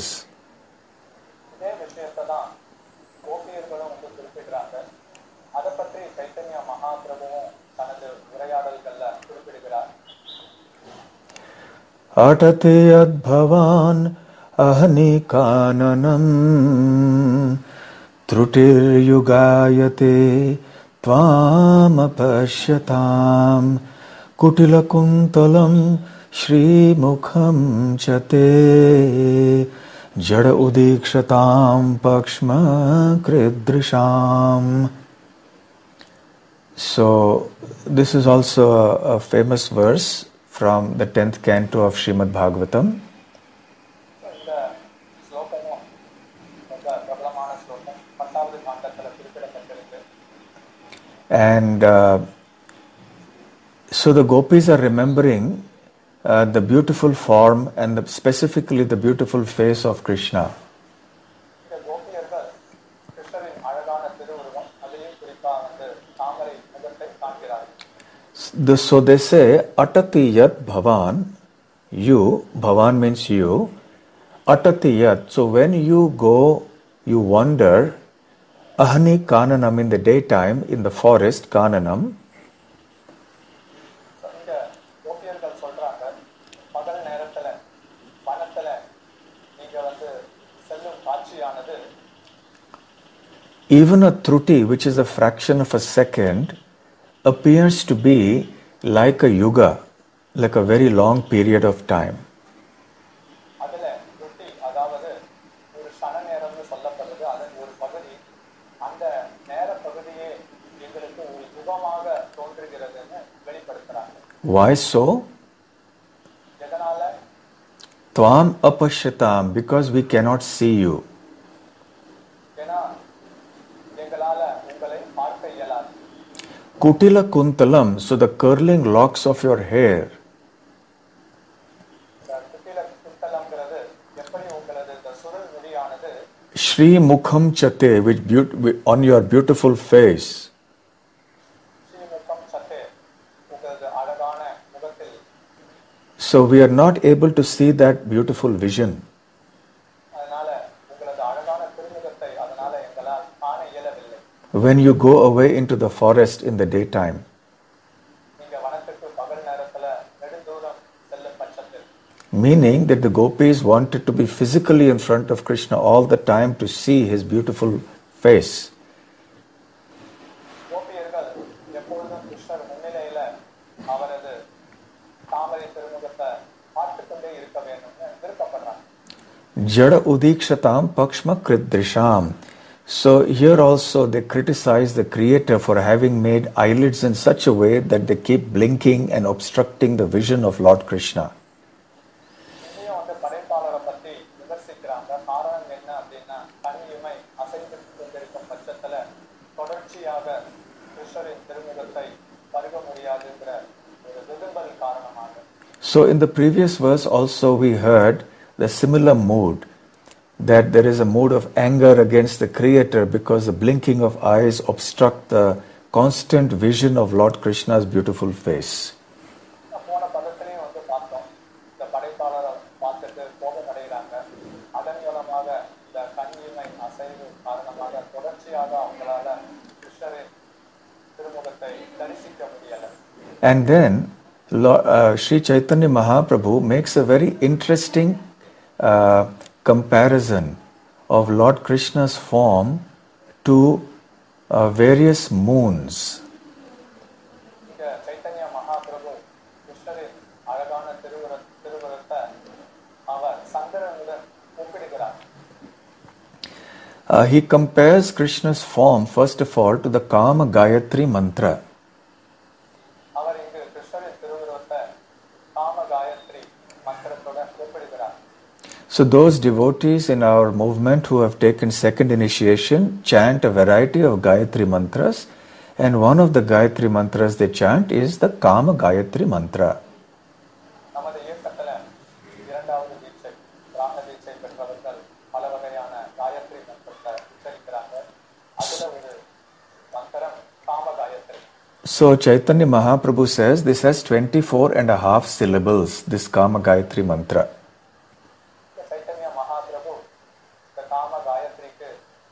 இதே விஷயத்தை தான் கோபியர்களும் குறிப்பிடுறாங்க. அதை பற்றி சைத்தன்ய மகாபிரபுவும் தனது உரையாடல்கள்ல குறிப்பிடுகிறார். Atate adbhavan ahnikananam trutir yugayate tvam apashyatam kutilakuntalam shri mukham chate jada udikshatam pakshma kridrisham. So this is also a famous verse from the 10th canto of Srimad Bhagavatam. இந்த ஸ்லோகமும் ரொம்ப 10வது காண்டத்துல குறிப்பிடப்பட்டிருக்கு. And so the gopis are remembering the beautiful form and specifically the beautiful face of Krishna. இந்த கோபியர்கள் கிருஷ்ணரின் அழகான திருவுருவம், அதிலும் குறிப்பா தாமரை முகத்தை காண்கிறார்கள். So they say, Atati yat bhavan, you, bhavan means you, Atati yat. So when you go, you wander, ahani kananam in the daytime, in the forest, kananam. இங்க கோபியர்கள் சொல்றாங்க, பகல் நேரத்துல வனத்துல நீங்க செல்லும் காட்சியானது Even a truti, which is a fraction of a second, appears to be like a yuga, like a very long period of time. அதுல ருட்டி, அதாவது ஒரு சன நேரம்னு சொல்லப்படுது, அதன் ஒரு பகுதி, அந்த நேர பகுதியே எங்களுக்கு ஒரு யுகமாக தோன்றுகிறதுன்னு வெளிப்படுத்துறாங்க. Why so? எதனால? Tvam apashyatam, because we cannot see you. ஏன்னா எங்களால உங்களை பார்க்க இயலாது. Kutila kuntalam, so the curling locks of your hair. குட்டில குத்தலம்ங்கிறது எப்படி உங்களது இந்த சுருள் முடியானது Shri mukham chate, which on your beautiful face. ஸ்ரீமுகம் சத்தே, உங்களது அழகான முகத்தில். So we are not able to see that beautiful vision. அதனால உங்களது அழகான திருமுகத்தை அதனால எங்களால் காண இயலவில்லை. When you go away into the forest in the daytime. நீங்க வனத்துக்கு பகல் நேரத்துல நெடுந்தூரம் செல்லும் பட்சத்தில். Meaning that the gopis wanted to be physically in front of Krishna all the time to see his beautiful face. கோபியர்கள் எப்பொழுதும் கிருஷ்ணர் முன்னிலையில அவரது தாமரை திருமுகத்தை பார்த்துக் கொண்டே இருக்க வேண்டும்னு விருப்பப்படுறாங்க. Jada udikshatam pakshma kridrisham. So here also they criticize the creator for having made eyelids in such a way that they keep blinking and obstructing the vision of Lord Krishna. இங்கேயும் படைப்பாளரை பத்தி விமர்சிக்கிறாங்க. காரணம் என்ன அப்படின்னா, கண்ணிமை அசைந்து கொண்டிருக்கும் பட்சத்துல தொடர்ச்சியாக கிருஷ்ணரின் திருமுகத்தை பருக முடியாதுங்கிற ஒரு விரும்பல் காரணமாக. So in the previous verse also we heard the similar mood, that there is a mood of anger against the creator because the blinking of eyes obstruct the constant vision of Lord Krishna's beautiful face. போன பதத்திலையும் பார்த்தோம், இந்த படைப்பாளரை பார்த்துட்டு கோபம் அடைகிறாங்க. அதன் மூலமாக இந்த கண்ணிமை அசைவு காரணமாக தொடர்ச்சியாக அவங்களால கிருஷ்ணரின் திருமுகத்தை தரிசிக்க முடியல. And then Sri Chaitanya Mahaprabhu makes a very interesting comparison of Lord Krishna's form to various moons. இங்க சைத்தன்ய மகாபிரபு கிருஷ்ணரின் அழகான திருவுருவத்தை அவர் சந்திரனுடன் ஒப்பிடுகிறார். He compares Krishna's form first of all to the Kama Gayatri mantra. அவர் இங்கு கிருஷ்ணரின் திருவுருவத்தை காம Gayatri மந்திரத்துடன் ஒப்பிடுகிறார். So those devotees in our movement who have taken second initiation chant a variety of Gayatri mantras, and one of the Gayatri mantras they chant is the Kama Gayatri mantra. நமது இயக்கத்துல இரண்டாவது தீட்சை பிராமண தீட்சை பெற்றவர்கள் பல வகையான காயத்ரி மந்திரத்தை உச்சரிக்கிறாங்க. அதுல ஒரு மந்திரம் காம Gayatri. So Chaitanya Mahaprabhu says this has 24 and a half syllables, this Kama Gayatri mantra. Chaitanya Mahaprabhu இந்த காம காயத்ரிக்கு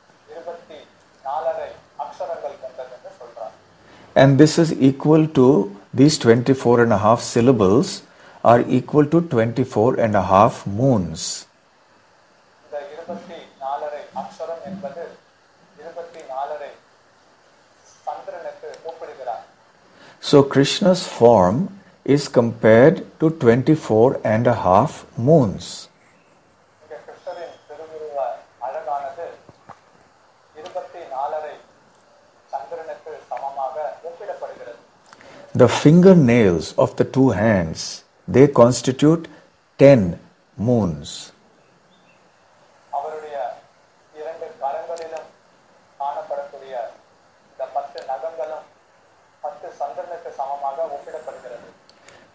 24.5 அக்ஷரங்கள் கொண்டதுன்னு சொல்றார். And this is equal to, these 24 and a half syllables are equal to 24 and a half moons. இந்த 24.5 அக்ஷரம் என்பது 24.5 சந்திரனுக்கு ஒப்பிடுகிறார். So Krishna's form is compared to 24 and a half moons. இங்க கிருஷ்ணரின் திருவுருவ அழகானது 24.5 சந்திரனுக்கு சமமாக ஒப்பிடப்படுகிறது. The fingernails of the two hands, they constitute 10 moons. அவருடைய இரண்டு கரங்களிலும்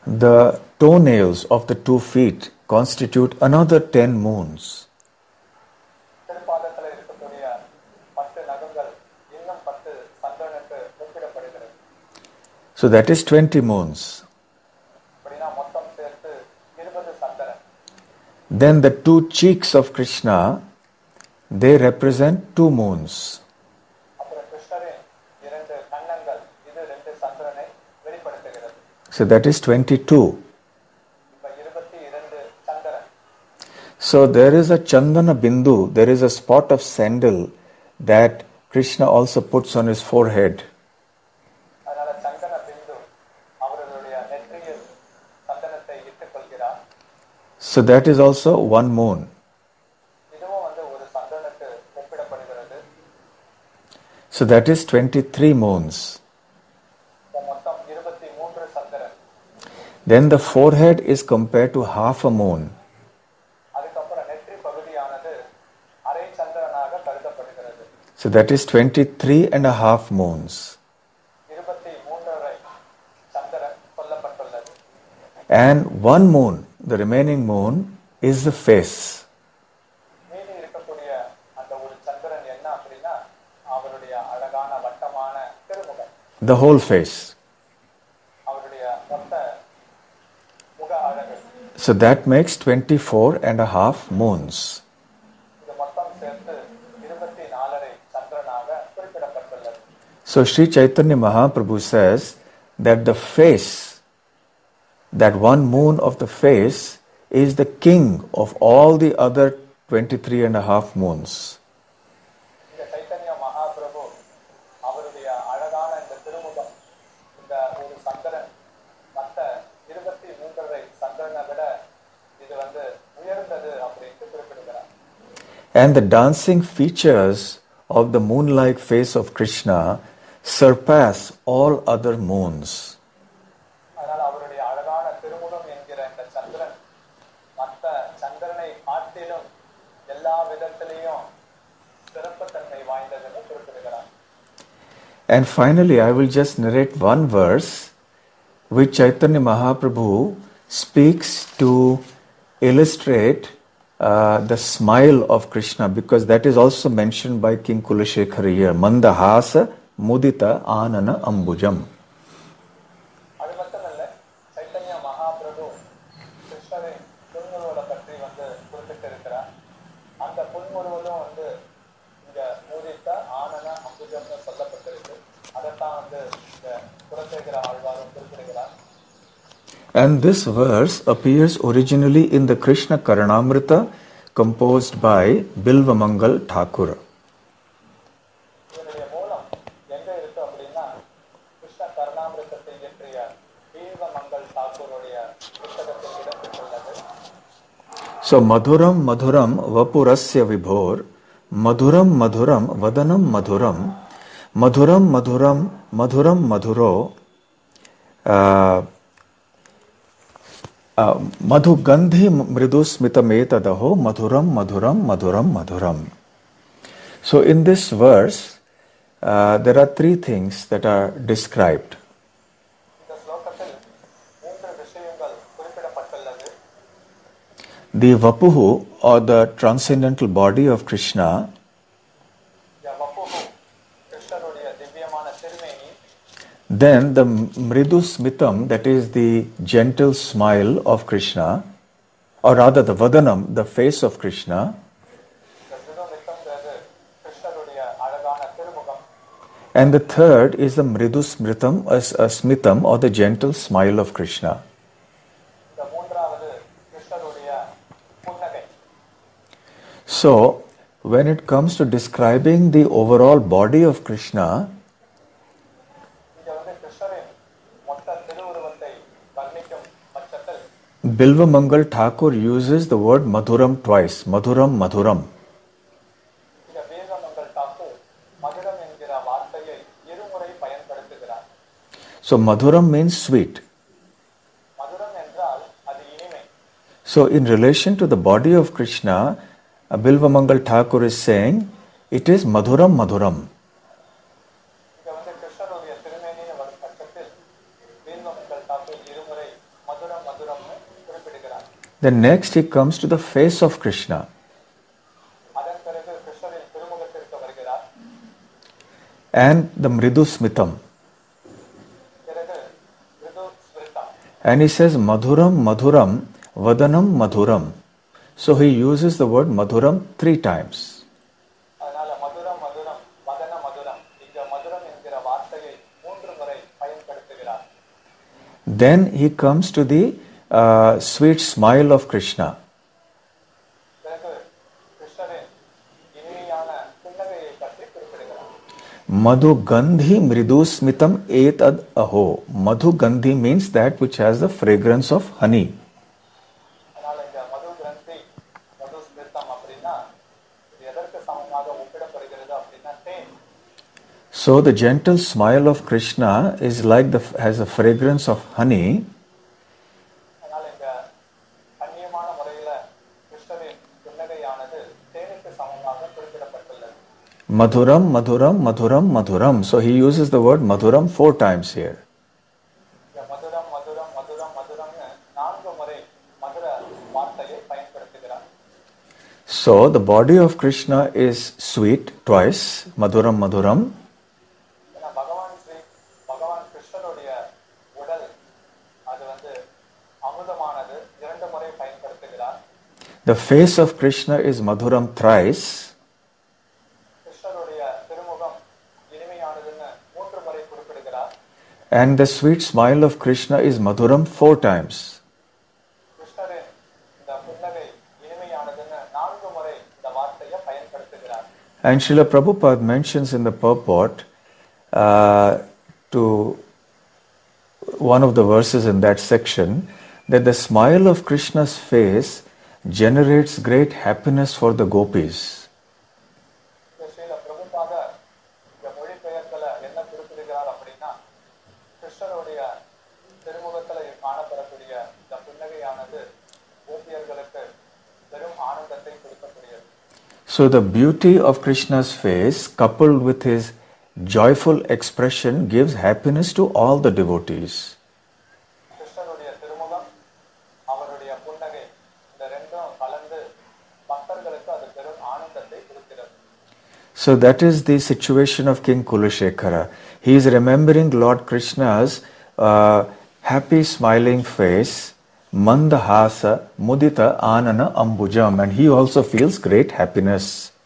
The toenails of the 2 feet constitute another 10 moons. திருப்பாதத்தில் இருக்கக்கூடிய 10 நகங்கள் இன்னும் 10 சந்திரனுக்கு ஒப்பிடப்படுகிறது. So that is 20 moons. அப்படின்னா மொத்தம் சேர்த்து 20 சந்திரன். Then the 2 cheeks of Krishna, they represent 2 moons. அப்புறம் கிருஷ்ணரின் 2 கன்னங்கள் இது 2 சந்திரனை வெளிப்படுத்துகிறது. So that is 22. இப்ப 22 சந்திரன். So there is a Chandana Bindu, there is a spot of sandal that Krishna also puts on his forehead. அதனால சந்தன பிந்து அவர்களுடைய நெற்றியில் சந்தனத்தை இட்டுக் கொள்கிறார். So that is also 1 moon. இதுவும் ஒரு சந்திரனுக்கு ஒப்பிடப்படுகிறது. So that is 23 moons. மொத்தம் 23 சந்திரன். Then the forehead is compared to half a moon. அதுக்கப்புறம் நெற்றி பகுதியானது அரை சந்திரனாக கருதப்படுகிறது. So that is 23 and a half moons. 23 சந்திரன் சொல்லப்பட்டுள்ளது. And 1 moon, the remaining moon, is the face. மீதி இருக்கக்கூடிய அந்த ஒரு சந்திரன் என்ன அப்படின்னா அவருடைய அழகான வட்டமான திருமுகம். The whole face. அவருடைய மொத்த முக அழகு. So that makes 24 and a half moons. இது மொத்தம் சேர்த்து 24 சந்திரனாக குறிப்பிடப்பட்டுள்ளது. So Sri Chaitanya Mahaprabhu says that the face, that 1 moon of the face, is the king of all the other 23 and a half moons. இந்த சைத்தன்ய மகாபிரபு அவருடைய அழகான இந்த திருமுகம் இந்த ஒரு சந்திரன் மற்ற 23 சந்திரனை விட இது உயர்ந்தது அப்படின்னு குறிப்பிடுகிறார். And the dancing features of the moon-like face of Krishna surpass all other moons. அதனால அவருடைய அழகான திருமுகம் என்கிற இந்த சந்திரன் மற்ற சந்திரனை காட்டிலும் எல்லா விதத்திலையும் சிறப்புத்தன்மை வாய்ந்ததுன்னு குறிப்பிடுகிறார். And finally, I will just narrate 1 verse which Chaitanya Mahaprabhu speaks to illustrate the smile of Krishna, because that is also mentioned by King Kulashekara here. Mandahasa mudita anana ambujam. அது மட்டுமல்ல, சைத்தன்ய மகாபிரபு கிருஷ்ணரின் புன்முறுவலை பற்றி குறிப்பிட்டிருக்கிறார். அந்த புன்முறுவலும் இங்க மூதித்த ஆனன அம்புஜம்னு சொல்லப்பட்டிருக்கு. அதைத்தான் இந்த குலசேகர ஆழ்வாரும் குறிப்பிடுகிறார். And this verse appears originally in the Krishna Karanamrita composed by Bilvamangal Thakur. இதனுடைய மூலம் எங்க இருக்கு அப்படின்னா கிருஷ்ண கருணாமிருதத்தை இயற்றிய பில்வமங்கல் தாக்கூருடைய புத்தகத்தில் இடம்பெற்றுள்ளது. So Madhuram Madhuram Vapurasya Vibhor Madhuram Madhuram Vadanam Madhuram Madhuram Madhuram Madhuram Madhuro Madhu Gandhi Mridusmitametadaho Madhuram Madhuram Madhuram Madhuram. So in this verse there are 3 things that are described. இந்த ஸ்லோகத்தில் 3 விஷயங்கள் குறிப்பிடப்பட்டுள்ளது. The Vapuhu, or the transcendental body of Krishna, வப்புஹு கிருஷ்ணருடைய திவ்யமான திருமேனி, then the Mridu Smitam, that is the gentle smile of Krishna, or rather the Vadanam, the face of Krishna, இந்த திருமித்தம்ங்கிறது கிருஷ்ணருடைய அழகான திருமுகம், and the third is the Mridu Smritam, Smitam, or the gentle smile of Krishna. இந்த மூன்றாவது கிருஷ்ணருடைய புன்னகை. So, when it comes to describing the overall body of Krishna, இங்க கிருஷ்ணரின் மொத்த திருவுருவத்தை வர்ணிக்கும் பட்சத்தில் Bilvamangal Thakur uses the word Madhuram twice. Madhuram, Madhuram. இங்க வீரமங்கல் தாக்கூர் மதுரம் என்கிற வார்த்தையை இருமுறை பயன்படுத்துகிறார். So, Madhuram means sweet. மதுரம் என்றால் அது இனிமை. So, in relation to the body of Krishna, Bilvamangal Thakur is saying, it is Madhuram, Madhuram. இங்க கிருஷ்ணருடைய திருமேனின்னு வரும் பட்சத்தில் வீரமங்கல் தாக்கூர் இருமுறை மதுரம் Then next he comes to the face of Krishna. அதன் பிறகு கிருஷ்ணரின் திருமுகத்திற்கு வருகிறார். And the Mridu Smritam. பிறகு Ritu ஸ்மிருதம். And he says Madhuram Madhuram Vadanam Madhuram. So he uses the word Madhuram 3 times. அதனால மதுரம் மதுரம் வதன மதுரம், இங்க மதுரம் என்கிற வார்த்தையை 3 முறை பயன்படுத்துகிறார். Then he comes to the sweet smile of Krishna. பிறகு கிருஷ்ணரின் இனிமையான புன்னகையை பற்றி குறிப்பிடுகிறார். Madhu Gandhi Mridu Smritam Etad Aho. Madhu Gandhi means that which has the fragrance of honey. அதனால இங்க மது கிரந்தி மது ஸ்மிருதம் அப்படின்னா இது எதற்கு சமமாக ஒப்பிடப்படுகிறது அப்படின்னா தேன். So the gentle smile of Krishna is like has the fragrance of honey. அதனால இங்க கண்ணியமான முறையில கிருஷ்ணரின் புன்னகையானது தேனுக்கு சமமாக குறிப்பிடப்பட்டுள்ளது. Madhuram, Madhuram, Madhuram, Madhuram. So he uses the word Madhuram 4 times here. இங்க மதுரம் மதுரம் மதுரம் மதுரம்னு 4 முறை மதுர வார்த்தையை பயன்படுத்துகிறார். So the body of Krishna is sweet twice, Madhuram, Madhuram. ஏன்னா பகவான் கிருஷ்ணனுடைய உடல் அது வந்து அமுதமானது 2 முறை பயன்படுத்துகிறார். The face of Krishna is Madhuram thrice. கிருஷ்ணருடைய திருமுகம் இனிமையானதுன்னு 3 முறை குறிப்பிடுகிறார். And the sweet smile of Krishna is Madhuram 4 times. கிருஷ்ணரின் இந்த புன்னகை இனிமையானதுன்னு 4 முறை இந்த வார்த்தையை பயன்படுத்துகிறார். And Srila Prabhupada mentions in the purport to one of the verses in that section that the smile of Krishna's face generates great happiness for the gopis. Srila Prabhupada இந்த மொழிபெயர்ப்புல என்ன குறிப்பிடுகிறார் அப்படின்னா கிருஷ்ணருடைய திருமுகத்துல காணப்படக்கூடிய இந்த புன்னகையானது கோபியர்களுக்கு பெரும் ஆனந்தத்தை கொடுக்கக்கூடியது. So the beauty of Krishna's face coupled with his joyful expression gives happiness to all the devotees. கிருஷ்ணருடைய திருமுகம் அவருடைய புன்னகை இந்த ரெண்டும் கலந்து பக்தர்களுக்கு அது பெரும் ஆனந்தத்தை கொடுக்கிறது. So that is the situation of King Kulashekara. He is remembering Lord Krishna's happy smiling face, Mandahasa Mudita Anana Ambujam, and he also feels great happiness.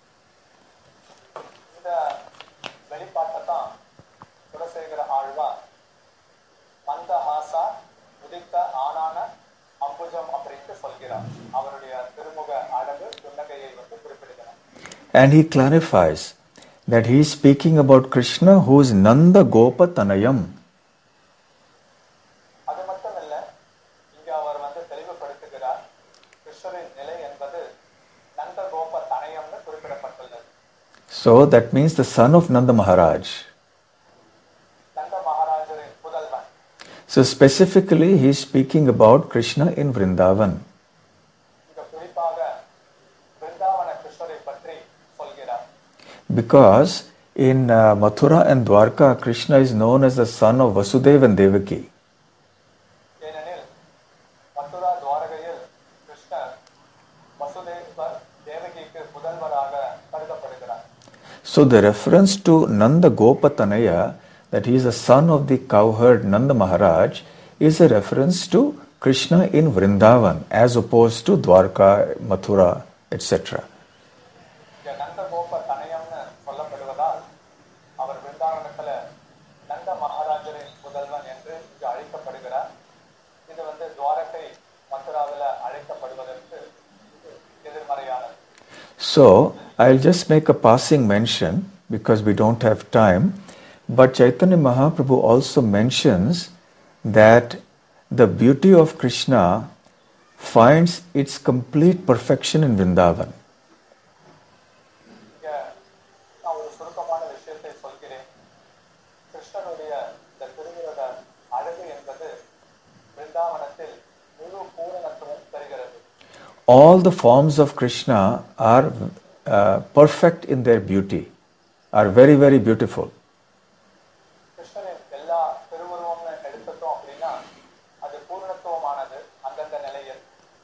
இந்த வெளிப்பாட்டை தான் குலசேகர ஆழ்வார் மந்தஹாசா உதித்த ஆனான அம்புஜம் அப்படின்னு சொல்கிறார். அவருடைய திருமுக அழகு புன்னகையை வந்து குறிப்பிடுகிறார். And he clarifies that he is speaking about Krishna who is Nanda Gopa Tanayam. அது மட்டும் இல்ல, இங்க அவர் வந்து தெளிவுபடுத்துகிறார் கிருஷ்ணரின் நிலை என்பது நந்த கோப தனயம்னு குறிப்பிடப்பட்டுள்ளது. So that means the son of Nanda Maharaj. நந்த மகாராஜரின் புதல்வன். So specifically he is speaking about Krishna in Vrindavan. இங்க குறிப்பாக பிருந்தாவன கிருஷ்ணரை பற்றி சொல்கிறார். Because in Mathura and Dwarka, Krishna is known as the son of Vasudeva and Devaki. ஏனெனில் மதுரா துவாரகையில் கிருஷ்ணர் வசுதேவர் தேவகிக்கு புதல்வராக கருதப்படுகிறார். So the reference to Nanda Gopatanaya, that he is the son of the cowherd Nanda Maharaj, is a reference to Krishna in Vrindavan as opposed to Dwarka, Mathura, etc. இங்க நந்த கோப தனயம்னு சொல்லப்படுவதால் அவர் பிருந்தாவனத்துல நந்த மகாராஜரின் புதல்வன் என்று இங்கு அழைக்கப்படுகிறார். இது வந்து துவாரகை மதுராவில் அழைக்கப்படுவதற்கு எதிர்மறையானது. So I'll just make a passing mention because we don't have time. But Chaitanya Mahaprabhu also mentions that the beauty of Krishna finds its complete perfection in Vrindavan. இங்க நான் ஒரு சுருக்கமான விஷயத்தை சொல்கிறேன். கிருஷ்ணனுடைய இந்த திருவிழா அழகு என்பது பிருந்தாவனத்தில் முழு பூரணத்துவம் பெறுகிறது. All the forms of Krishna are perfect in their beauty, are very, very beautiful. கிருஷ்ணனின் எல்லா திருவுருவம்னு எடுத்துட்டோம் அப்படின்னா அது பூரணத்துவமானது அந்தந்த நிலையில்.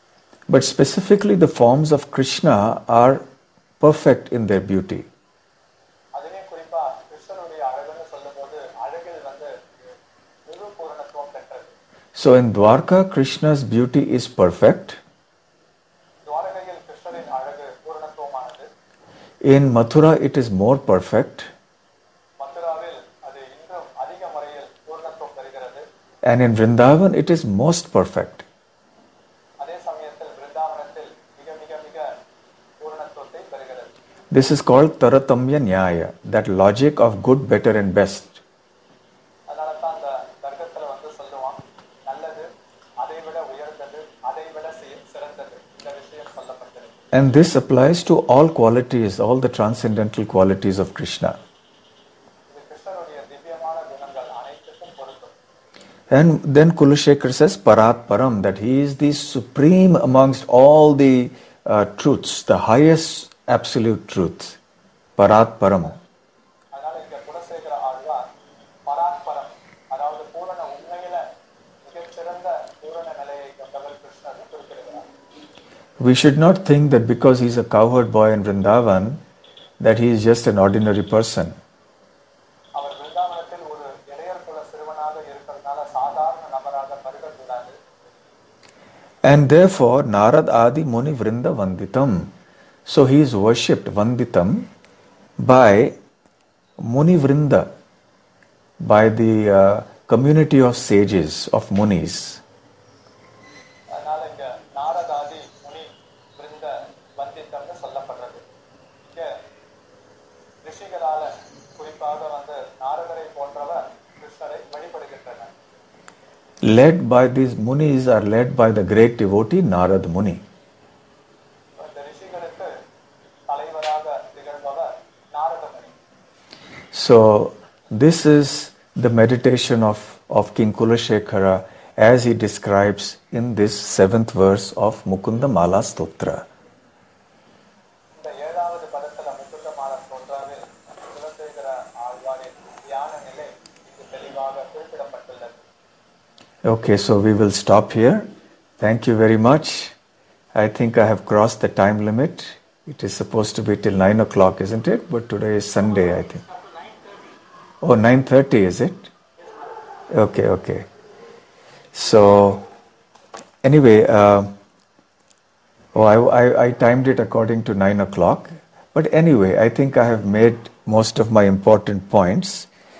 But specifically the forms of Krishna are perfect in their beauty. அதிலேயும் குறிப்பா கிருஷ்ணனுடைய அழகுன்னு சொல்லும்போது அழகில் வந்து முழு பூரணத்துவம் பெற்றது. So in Dwarka, Krishna's beauty is perfect. துவாரகையில் கிருஷ்ணரின் அழகு பூரணத்துவமானது. In Mathura, it is more perfect. மதுராவில் அது இன்னும் அதிக முறையில் பூரணத்துவம் பெறுகிறது. And in Vrindavan, it is most perfect. அதே சமயத்தில் பிருந்தாவனத்தில் மிக மிக மிக பூரணத்துவத்தை பெறுகிறது. This is called Taratamya Nyaya, that logic of good, better and best. அதனால தான் அந்த தர்க்கத்துல வந்து சொல்லுவான் நல்லது, அதை விட உயர்ந்தது, அதை விட சிறந்தது இந்த விஷயம் சொல்லப்பட்டது. And this applies to all qualities, all the transcendental qualities of Krishna. இது கிருஷ்ணருடைய திவ்யமான குணங்கள் அனைத்துக்கும் பொருந்தும். And then Kulashekar says Parat Param, that he is the supreme amongst all the truths, the highest absolute truth. Parat Param. அதனால இங்க குலசேகர ஆழ்வார் பராத்பரம், அதாவது பூரண உண்மையில மிகச்சிறந்த பூரண நிலையை கொண்டவர் கிருஷ்ணர் குறிப்பிடுகிறார். We should not think that because he is a cowherd boy in Vrindavan, that he is just an ordinary person. அவர் பிருந்தாவனத்தில் ஒரு இடையர் குல சிறுவனாக இருக்கிறதுனால சாதாரண நபராக கருதக்கூடாது. And therefore, Narad Adi Muni Vrinda Vanditam. So he is worshipped, Vanditam, by Muni Vrinda, by the community of sages, of munis. அதனால இங்க நாரதாதி முனி பிருந்த வந்தித்தம்னு சொல்லப்படுறது. இங்க ரிஷிகளால குறிப்பாக வந்து நாரதரை போன்றவர் கிருஷ்ணரை வழிபடுகின்றனர். Led by these munis are led by the great devotee Narad Muni. இந்த ரிஷிகளுக்கு தலைவராக திகழ்பவர் நாரத முனி. So this is the meditation of King Kulashekara as he describes in this 7th verse of Mukunda Mala Stotra. இந்த 7வது பதத்துல முகுந்தமால ஸ்தோத்ராவில் குலசேகர ஆழ்வாரின் தியான நிலை இங்கு தெளிவாக குறிப்பிடப்பட்டுள்ளது. Okay, so we will stop here. Thank you very much. I think I have crossed the time limit. It is supposed to be till 9 o'clock, isn't it? But today is Sunday, I think. Oh, 9:30, is it? Okay. So, anyway, I timed it according to 9 o'clock. But anyway, I think I have made most of my important points.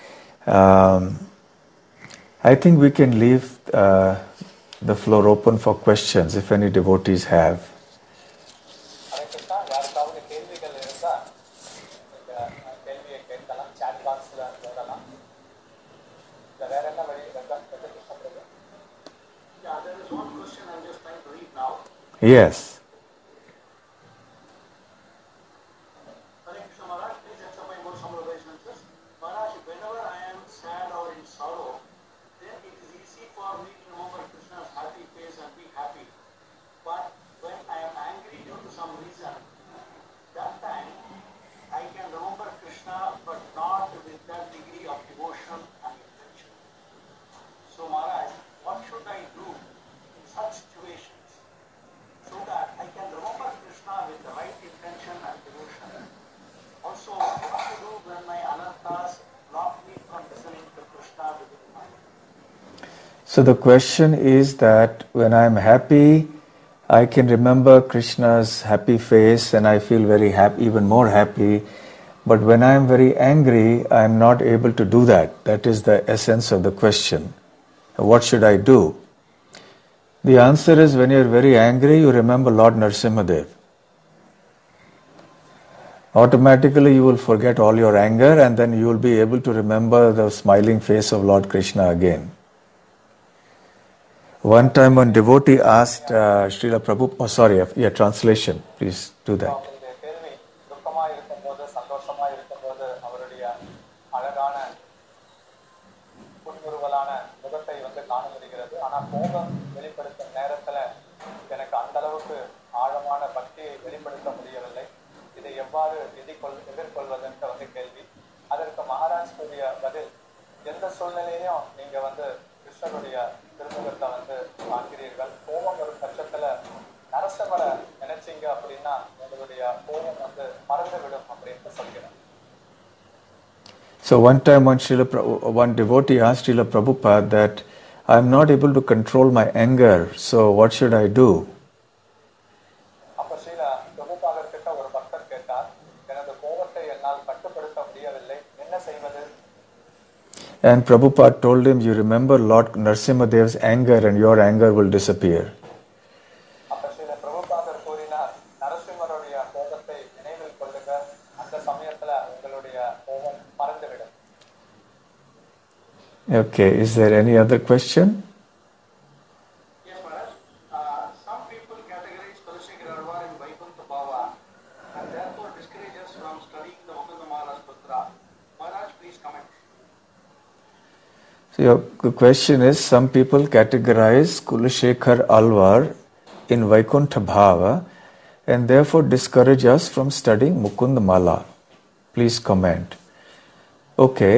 I think we can leave the floor open for questions if any devotees have. Hare Krishna, யாருக்காவது கேள்விகள் இருந்தா நீங்க கேள்வியை கேட்கலாம், chat பாக்ஸ்ல போடலாம். இல்ல வேற என்ன வழி இருக்கா? கிருஷ்ணா பிரபு. Yeah, there is one question I'm just trying to read now. Yes. Hare Krishna Maharaj, please accept my most humble obeisances. Maharaj, whenever I am sad or in sorrow, then it is easy for me to remember Krishna's happy face and be happy. But when I am angry due to some reason, that time I can remember Krishna but not with that degree of devotion and intention. So Maharaj, what should I do in such situations so that I can remember Krishna with the right intention and devotion? Also, what to do when my anarthas block me from listening to Krishna within my mind? So the question is that when I am happy, I can remember Krishna's happy face and I feel very happy, even more happy. But when I am very angry, I am not able to do that. That is the essence of the question. What should I do? The answer is when you are very angry, you remember Lord Narasimhadev. Automatically you will forget all your anger and then you will be able to remember the smiling face of Lord Krishna again. One time one devotee asked Srila Prabhupada, translation, please do that. அவருடைய கேள்வி, துக்கமா இருக்கும்போது சந்தோஷமா இருக்கும்போது அவருடைய அழகான புன்முறுவலான முகத்தை வந்து காண முடிகிறது. ஆனா கோபம் வெளிப்படுத்தும் நேரத்துல எனக்கு அந்த அளவுக்கு ஆழமான பக்தியை வெளிப்படுத்த முடியவில்லை. இதை எவ்வாறு எதிர்கொள்வதென்ற வந்து கேள்வி. அதற்கு மகாராஜ் கூறிய பதில், எந்த சூழ்நிலையிலும் நீங்க வந்து கிருஷ்ணருடைய திருமுகத்தை வந்து பார்க்கிறீர்கள். கோபம் ஒரு பட்சத்துல நரசிம்மரை நினைச்சீங்க அப்படின்னா உங்களுடைய கோபம் வந்து மறந்து விடும் அப்படின்னு சொல்கிறேன். So one time one devotee asked Srila Prabhupada that I am not able to control my anger, so what should I do? அப்ப ஸ்ரீல பிரபுபாதர் கிட்ட ஒரு பக்தர் கேட்டார், எனது கோபத்தை என்னால் கட்டுப்படுத்த முடியவில்லை, என்ன செய்வது? And Prabhupada told him, you remember Lord Narasimhadeva's anger and your anger will disappear. அப்ப ஸ்ரீல பிரபுபாதர் கூறினார், நரசிம்மருடைய கோபத்தை நினைவில் கொள்ளுங்க, அந்த சமயத்துல உங்களுடைய கோபம் மறந்துவிடும். Okay, is there any other question? Yes, Maharaj. Some people categorize Kulashekara Alvar in Vaikuntha Bhava and therefore discourage us from studying the Mukundamala Stotra. Maharaj, please comment. So your question is, some people categorize Kulashekar Alvar in Vaikuntha Bhava and therefore discourage us from studying Mukundamala. Please comment. Okay.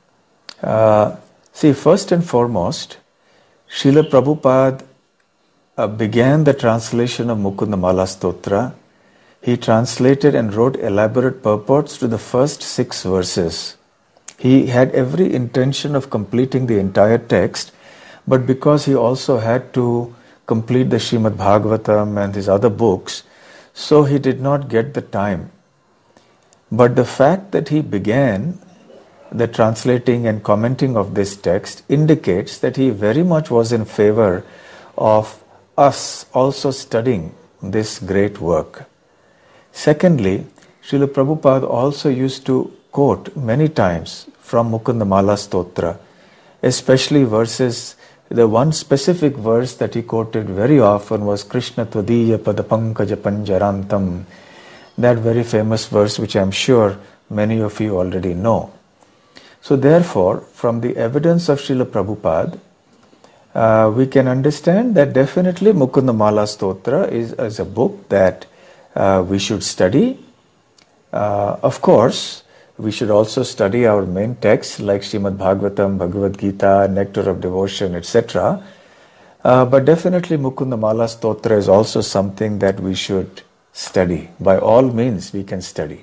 See, first and foremost, Srila Prabhupada began the translation of Mukundamala Stotra. He translated and wrote elaborate purports to the first 6 verses. He had every intention of completing the entire text, but because he also had to complete the Srimad Bhagavatam and his other books, so he did not get the time. But the fact that he began the translating and commenting of this text indicates that he very much was in favor of us also studying this great work. Secondly, Srila Prabhupada also used to quote many times from Mukundamala Stotra, especially verses. The one specific verse that he quoted very often was Krishna Tvadiya Padapankaja Panjarantam, that very famous verse which I am sure many of you already know. So therefore, from the evidence of Srila Prabhupada, we can understand that definitely Mukundamala Stotra is a book that we should study. Of course, we should also study our main texts like Srimad Bhagavatam, Bhagavad Gita, Nectar of Devotion, etc. But definitely Mukundamala Stotra is also something that we should study. By all means, we can study.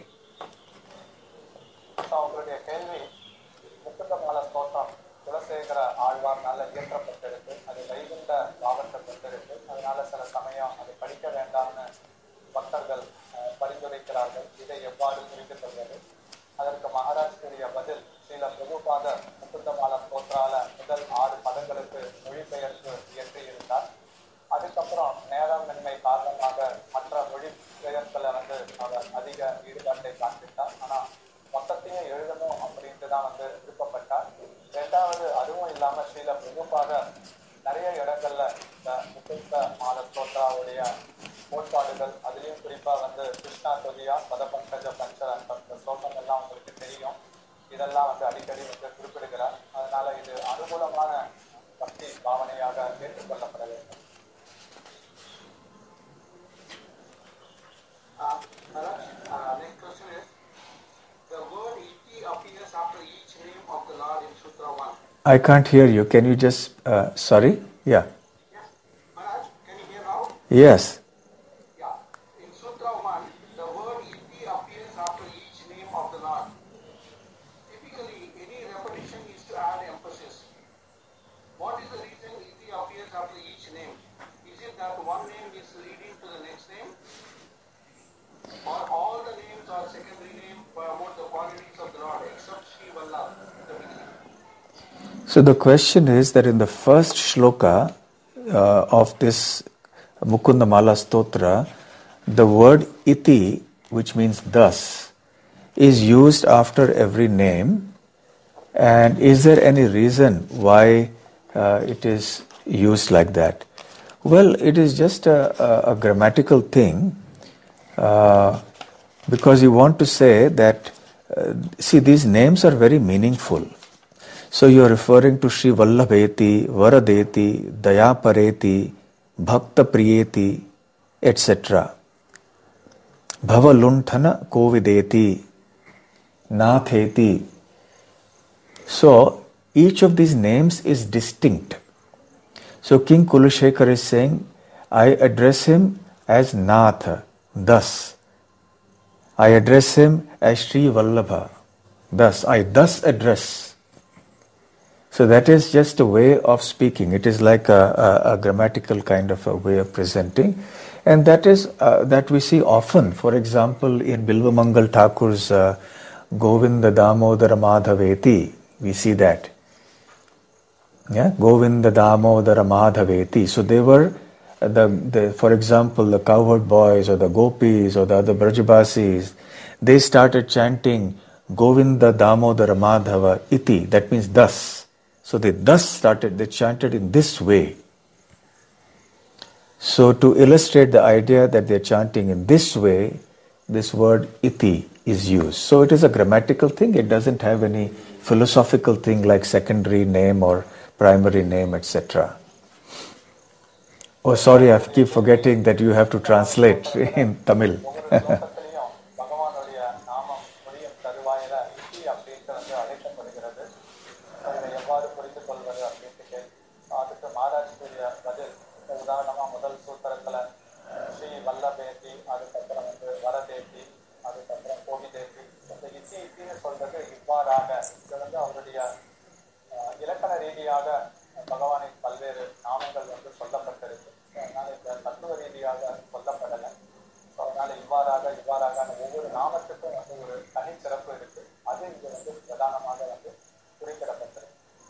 அவங்களுடைய கேள்வி, முக்குந்தமால ஸ்தோத்திரம் குலசேகர ஆழ்வார்னால இயற்றப்பட்டிருக்கு, அது வைகுண்ட பாவக்கப்பட்டிருக்கு, அதனால சில சமயம் அதை படிக்க வேண்டாம்னு பக்தர்கள் பரிந்துரைக்கிறார்கள். இதை எவ்வாறு புரிந்து கொள்வது? அதற்கு மகாராஜ்குரிய பதில், ஸ்ரீல பிரபுபாதர் முக்குந்தமால ஸ்தோத்ரால முதல் 6 பதங்களுக்கு மொழிபெயர்ப்பு இயற்றியிருந்தார். அதுக்கப்புறம் நேரமின்மை காரணமாக மற்ற மொழிபெயர்ப்புல வந்து அவர் அதிக ஈடுபாட்டை காண்பித்தார். ஆனா மொத்தத்தையும் எழுதணும் அப்படின்ட்டு தான் வந்து விருப்பப்பட்டார். 2வது, அதுவும் இல்லாம ஸ்ரீல பிரபுபாதர் நிறைய இடங்கள்ல இந்த முக்குந்தமால ஸ்தோத்ராவுடைய கோட்பாடுகள், அதுலயும் குறிப்பா வந்து கிருஷ்ணா தொதியா பதபங்கஜ பஞ்சரந்தம், இந்த ஸ்லோகம் எல்லாம் உங்களுக்கு தெரியும். இதெல்லாம் வந்து அடிக்கடி வந்து குறிப்பிடுகிறார். அதனால இது அனுகூலமான பக்தி பாவனையாக ஏற்றுக்கொள்ளப்பட வேண்டும். Next question is, the word iti appears after each name of the Lord in Sutra 1. I can't hear you. Can you just, sorry? Yeah. Yes. Maharaj, can you hear now? Yes. Yeah. In Sutra 1, the word iti appears after each name of the Lord. Typically, any repetition is to add emphasis. What is the reason iti appears after each name? Is it that one name is leading to the next name? Or all the names are secondary name about the qualities of the Lord except Sri Vallabh, the beginning? So the question is that in the first shloka of this Mukundamala Stotra, the word iti, which means thus, is used after every name. And is there any reason why it is used like that? Well, it is just a grammatical thing, because you want to say that, see, these names are very meaningful. So you are referring to Sri Vallabheti, Varadeti, Dayapareti, Bhakta Priyeti, etc. Bhavalunthana Kovideti, Natheti. So each of these names is distinct. So King Kulashekar is saying, I address him as Nath, thus. I address him as Sri Vallabha, thus. I thus address. So that is just a way of speaking. It is like a grammatical kind of a way of presenting. And that is that we see often. For example, in Bilvamangal Thakur's Govinda Damodara Madhaveti, we see that. Yeah, Govinda Damodara Madhaveti. So they were, for example, the cowherd boys or the gopis or the other Brajabasis, they started chanting Govinda Damodara Madhava iti. That means thus. So they chanted in this way. So to illustrate the idea that they're chanting in this way, this word iti is used. So it is a grammatical thing. It doesn't have any philosophical thing like secondary name or primary name, etc. Oh, sorry, I keep forgetting that you have to translate in Tamil. இலக்கண ரீதியாக பகவானின் பல்வேறு நாமங்கள் வந்து சொல்லப்பட்டிருக்கு. அதனால இந்த தத்துவ ரீதியாக சொல்லப்படலை. அதனால இவ்வாறாக ஒவ்வொரு நாமத்துக்கும் வந்து ஒரு தனிச்சிறப்பு இருக்கு. அது இங்க வந்து பிரதானமாக வந்து குறிப்பிடப்பட்டிருக்கு.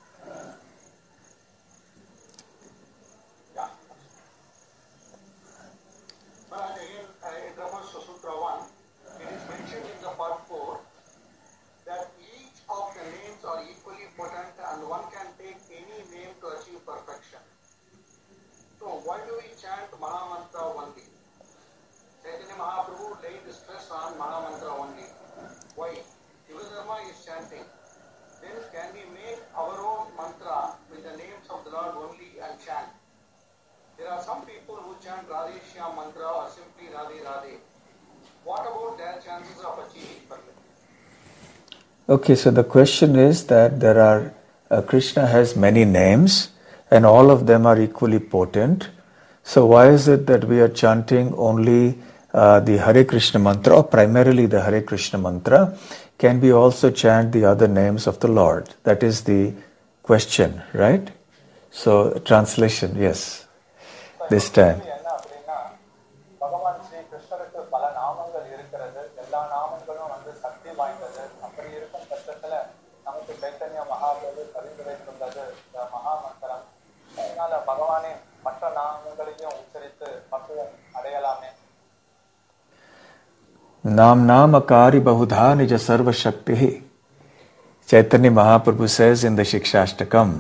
In reference to Sutra 1, it is mentioned in the part 4 that each of the names are equally potent and one can take any name to achieve perfection. So why do we chant Mahamantra only? Chaitanya Mahaprabhu laid stress on Mahamantra only. Why? Yudhadharma is chanting. Then can we make our own mantra with the names of the Lord only and chant? There are some people who chant Radhe Shyam mantra or simply Radhe Radhe. What about their chances of achieving perfection? Okay, so the question is that there are, Krishna has many names and all of them are equally potent. So why is it that we are chanting only the Hare Krishna mantra or primarily the Hare Krishna mantra? Can we also chant the other names of the Lord? That is the question, right? So translation, yes, this time. Nam Namakari Bahudha Nija Sarva Shakti. Chaitanya Mahaprabhu says in the Shikshashtakam.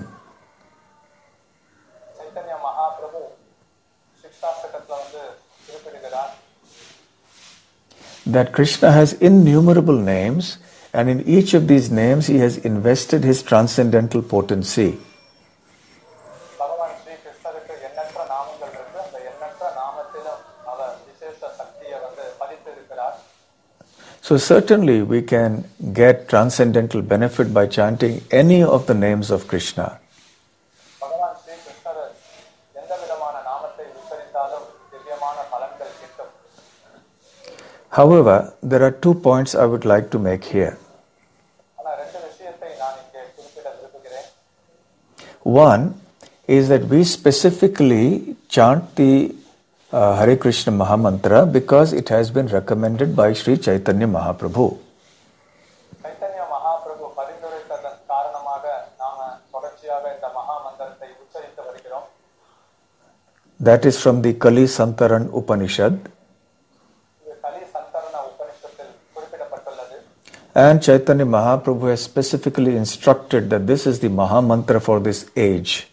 That Krishna has innumerable names, and in each of these names he has invested his transcendental potency. So certainly we can get transcendental benefit by chanting any of the names of Krishna. However, there are 2 points I would like to make here. One is that we specifically chant the Hare Krishna Mahamantra because it has been recommended by Sri Chaitanya Mahaprabhu. That is from the Kali Santaran Upanishad. And Chaitanya Mahaprabhu has specifically instructed that this is the Mahamantra for this age.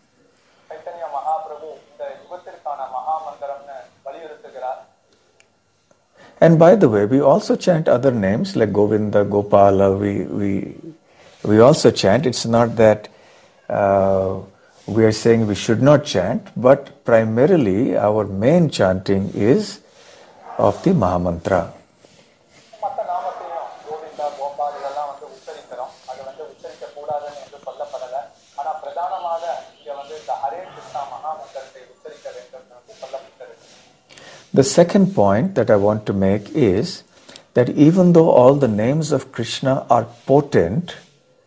And by the way, we also chant other names like Govinda, Gopala. We also chant. It's not that we are saying we should not chant, but primarily our main chanting is of the Mahamantra. The second point that I want to make is that even though all the names of Krishna are potent,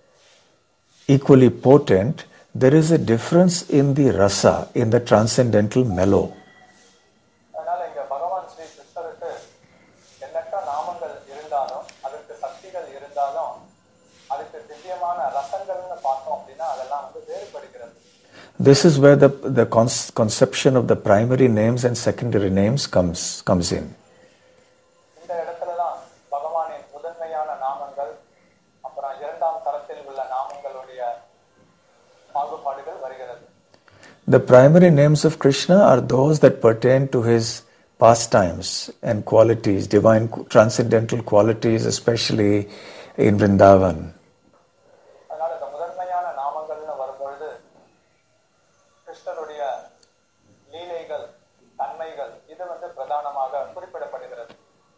equally potent, there is a difference in the rasa, in the transcendental mellow. அதனால இங்க பகவான் ஸ்ரீ கிருஷ்ணருக்கு எண்ணற்ற நாமங்கள் இருந்தாலும் அதற்கு சக்திகள் இருந்தாலும் அதுக்கு திவ்யமான ரசங்கள்னு பார்த்தோம் அப்படின்னா அதெல்லாம் வந்து வேறுபடுகிறது. This is where the conception of the primary names and secondary names comes in. இந்த இடத்துல தான் பகவானின் முதன்மையான நாமங்கள் அப்புறம் இரண்டாம் தரத்தில் உள்ள நாமங்களுடைய பாகுபாடுகள் வருகிறது. The primary names of Krishna are those that pertain to his pastimes and qualities, divine transcendental qualities, especially in Vrindavan. அதனால இந்த முதன்மையான நாமங்கள்னு வரும்பொழுது கிருஷ்ணருடைய லீலைகள் தன்மைகள் இது வந்து பிரதானமாக குறிப்பிடப்படுகிறது.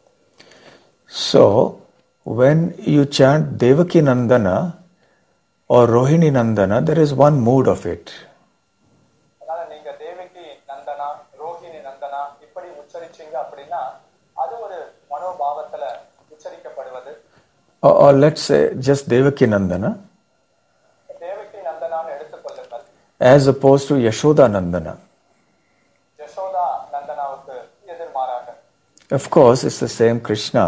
So, when you chant Devaki Nandana or Rohini Nandana, there is one mood of it. அதனால நீங்க தேவகி நந்தனா ரோஹிணி நந்தனா இப்படி உச்சரிச்சீங்க அப்படின்னா அது ஒரு மனோபாவத்துல உச்சரிக்கப்படுவது. Or let's say just Devaki Nandana Devaki நந்தனான்னு எடுத்துக்கொள்ளுங்கள். as opposed to Yashoda Nandana. Yashoda நந்தனாவுக்கு எதிர்மாறாக Of course, it's the same Krishna,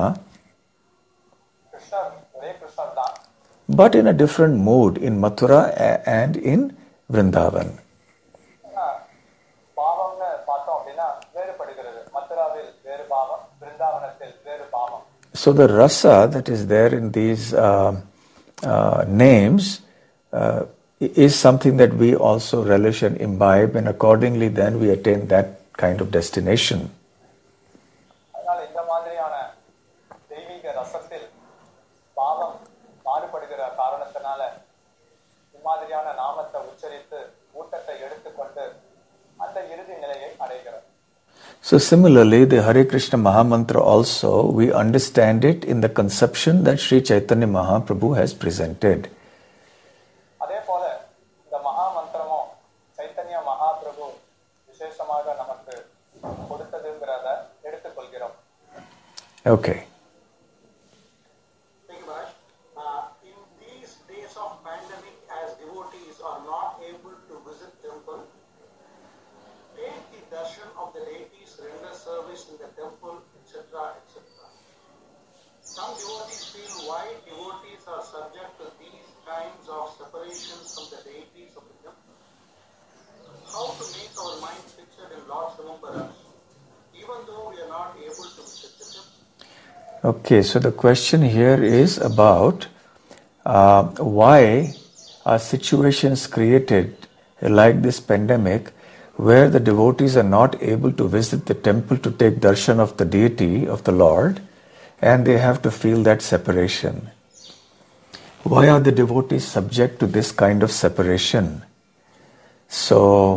கிருஷ்ணர் ஒரே கிருஷ்ணர் தான். but in a different mood in Mathura and in Vrindavan. ஆனா, பாவம்னு பார்த்தோம் அப்படின்னா வேறுபடுகிறது. மதுராவில் வேறு பாவம், பிருந்தாவனத்தில் வேறு பாவம். So the rasa that is there in these names is something that we also relish and imbibe, and accordingly then we attain that kind of destination. அதனால இந்த மாதிரியான தெய்வீக ரசத்தில் பாவம் மாறுபடுகிற காரணத்தினால இம்மாதிரியான நாமத்தை உச்சரித்து ஊட்டத்தை எடுத்துக்கொண்டு அந்த இறுதி நிலையை அடைகிறது. So similarly, the Hare Krishna Mahamantra also, we understand it in the conception that Sri Chaitanya Mahaprabhu has presented. அதே போல இந்த மகா மந்திரமும் சைத்தன்ய மகாபிரபு விசேஷமாக நமக்கு கொடுத்ததுங்கிறத எடுத்துக்கொள்கிறோம். Okay. Thank you, Maharaj. In these days of pandemic, as devotees are not able to visit temple, take the darshan of the deities, render service in the temple, etc., etc. Some devotees feel why devotees are subject to these kinds of separation from the deities of the temple. How to make our mind fixed in Lord's remembrance, even though we are not able to visit the temple? Okay, so the question here is about why are situations created like this pandemic where the devotees are not able to visit the temple to take darshan of the deity of the Lord, and they have to feel that separation. Why are the devotees subject to this kind of separation? So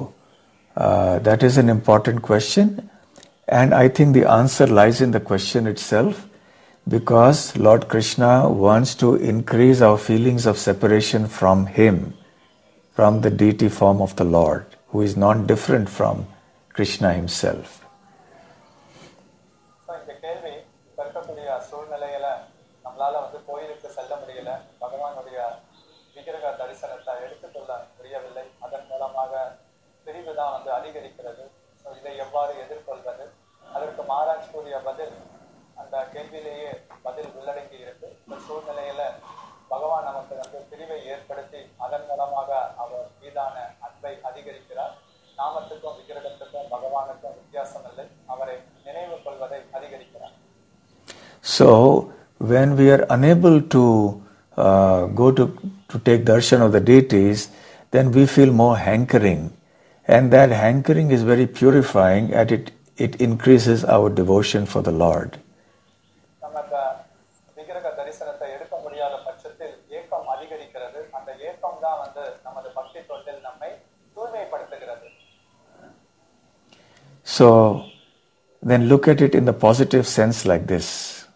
that is an important question, and I think the answer lies in the question itself, because Lord Krishna wants to increase our feelings of separation from Him, from the deity form of the Lord, who is not different from Krishna Himself. இந்த கேள்வி இப்ப இருக்கக்கூடிய சூழ்நிலையில நம்மளால வந்து கோயிலுக்கு செல்ல முடியல, பகவானுடைய விக்கிரக தரிசனத்தை எடுத்துக்கொள்ள முடியவில்லை, அதன் மூலமாக பிரிவு தான் வந்து அதிகரிக்கிறது. இதை எவ்வாறு எதிர்கொள்வது? அதற்கு மகாராஜ் கூறிய பதில் அந்த கேள்வியிலேயே பதில் உள்ளடங்கி இருக்கு. இந்த சூழ்நிலையில பகவான் நமக்கு வந்து பிரிவை ஏற்படுத்தி அதன் மூலமாக அவர் மீதான அன்பை அதிகரிக்கிறார். நாமத்துக்கும் விக்கிரகத்துக்கும் பகவானுக்கும் வித்தியாசம் இல்லை, அவரை நினைவு கொள்வதை அதிகரிக்கிறார். So when we are unable to go to take darshan of the deities, then we feel more hankering, and that hankering is very purifying, and it increases our devotion for the Lord. நமக்கு விக்கிரக தரிசனத்தை எடுக்க முடியாத பட்சத்தில் ஏக்கம் அதிகரிக்கிறது. அந்த ஏக்கம் தான் வந்து நமது பக்தி தொண்டில் நம்மை தூய்மைப்படுத்துகிறது. So then look at it in the positive sense like this.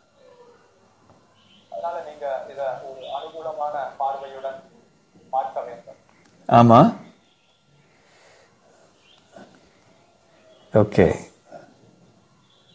அதனால நீங்க இத ஒரு அனுகூலமான பார்வையுடன் பார்க்க வேண்டும். Ama? Okay.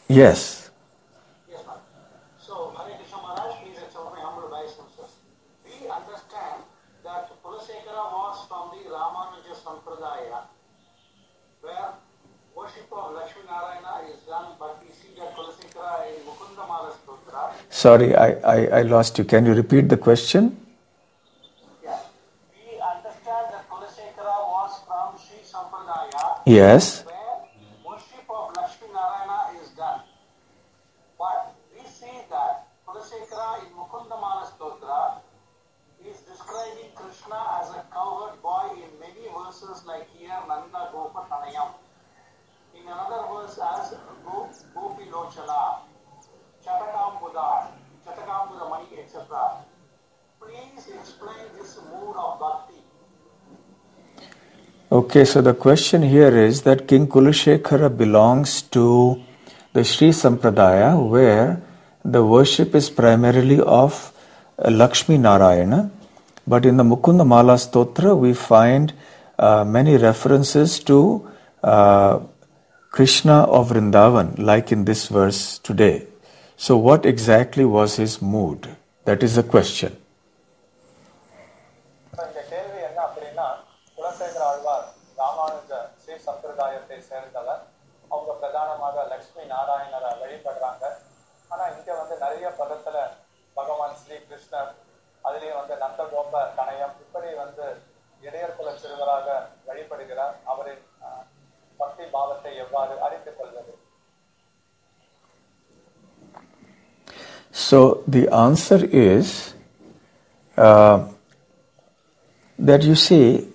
Yes. Yes, ma'am. So, Hare Krishna Maharaj, please accept my humble obeisances. We understand that Kulasekara was from the Ramanuja Sampradaya, where worship of Lakshmi Narayana is done, but we see that Kulasekara in Mukunda Mala Stotra. Sorry, I lost you. Can you repeat the question? Yeah. We understand that Kulasekara was from Sri Sampradaya, Yes. where worship of Lakshmi Narayana is done. But we see that Kulasekara in Mukundamala Stotra is describing Krishna as a cowherd boy in many verses, like here Nanda Gopa Tanayam. In another verse as Gopi Lochala, Chatakambuda, Chatakambuda Mani, etc. Please explain this mood of bhakti. Okay, so the question here is that King Kulasekara belongs to the Sri Sampradaya, where the worship is primarily of Lakshmi Narayana. But in the Mukunda Mala Stotra, we find many references to Krishna of Vrindavan, like in this verse today. So what exactly was his mood? That is the question. இந்த கேள்வி என்ன அப்படின்னா, குலசேகர ஆழ்வார் ராமானுஜ ஸ்ரீ சம்பிரதாயத்தை சேர்ந்தவர். அவங்க பிரதானமாக லக்ஷ்மி நாராயணரை வழிபடுறாங்க. ஆனா இங்க வந்து நிறைய பதத்துல பகவான் ஸ்ரீ கிருஷ்ணர், அதுலயும் வந்து நந்தகோப கணயம், இப்படி வந்து இடையர்குல சிறுவராக வழிபடுகிறார். அவரின் பக்தி பாவத்தை எவ்வாறு அறித்துக் கொள்வது? So the answer is that you see,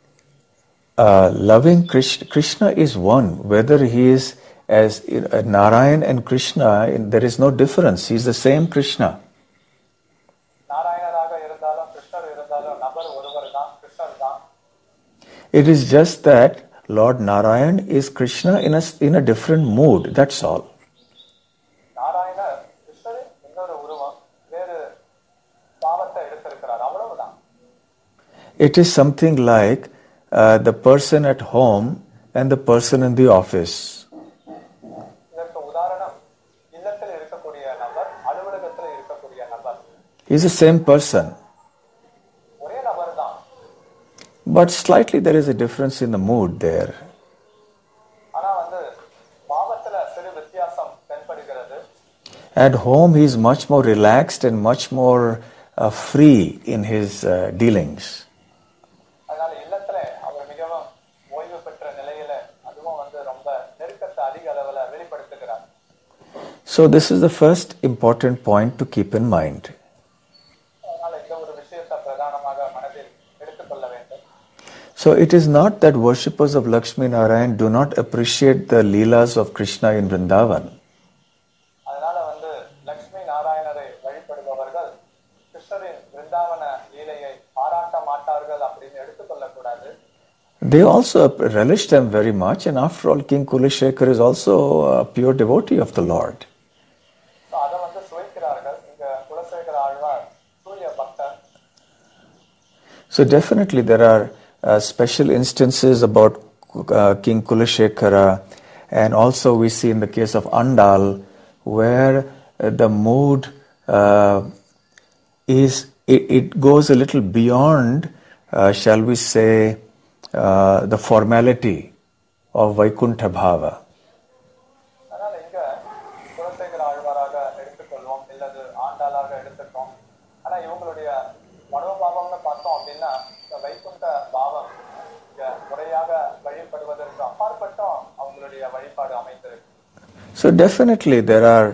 loving Krishna is one. Whether he is as Narayan and Krishna, there is no difference. He is the same Krishna. நாராயணராக இருந்தாலும் கிருஷ்ணர் இருந்தாலும் நபர் ஒருவர் தான், கிருஷ்ணர் தான். It is just that Lord Narayan is Krishna in a different mood. That's all. நாராயணர் கிருஷ்ணர் இன்னொரு உருவம், வேறு பாவத்தை எடுத்திருக்கிறார், அவ்வளவுதான். It is something like the person at home and the person in the office. இதற்கு உதாரணம் இல்லத்தில் இருக்கக்கூடிய நபர், அலுவலகத்தில் இருக்கக்கூடிய நபர். He is the same person. ஒரே நபர் தான். But slightly there is a difference in the mood there. ஆனா வந்து பாவத்துல சிறு வித்தியாசம் தென்படுகிறது. At home he is much more relaxed and much more free in his dealings. அதனால இல்லத்துல அவர் மிகவும் ஓய்வு பெற்ற நிலையில, அதுவும் வந்து ரொம்ப நெருக்கத்தை அதிக அளவுல வெளிப்படுத்துகிறார். So this is the first important point to keep in mind. அதனால இந்த ஒரு விஷயத்தை பிரதானமாக மனதில் எடுத்துக்கொள்ள வேண்டும். So it is not that worshippers of Lakshmi Narayan do not appreciate the leelas of Krishna in Vrindavan. அதனால வந்து லக்ஷ்மி நாராயணரை வழிபடுபவர்கள் கிருஷ்ணரின் விருந்தாவன லீலையை பாராட்ட மாட்டார்கள் அப்படின்னு எடுத்துக்கொள்ள கூடாது. They also relish them very much, and after all, King Kulasekara is also a pure devotee of the Lord. அதை வந்து சுவைக்கிறார்கள். இங்க குலசேகர ஆழ்வார் சூரிய பக்தர். So definitely there are special instances about King Kulasekara, and also we see in the case of Andal where the mood it goes a little beyond, shall we say, the formality of Vaikuntha Bhava. அதனால இங்க குலசேகர ஆழ்வாராக எடுத்துக்கொள்வோம், இல்லது ஆண்டாளாக எடுத்துக்கோம். ஆனா இவங்களுடைய மனோபாவம்னு பார்த்தோம் அப்படின்னா, இந்த வைகுண்ட பாவம் இங்க முறையாக வழிபடுவதற்கு அப்பாற்பட்டும் அவங்களுடைய வழிபாடு அமைந்திருக்கு. So definitely there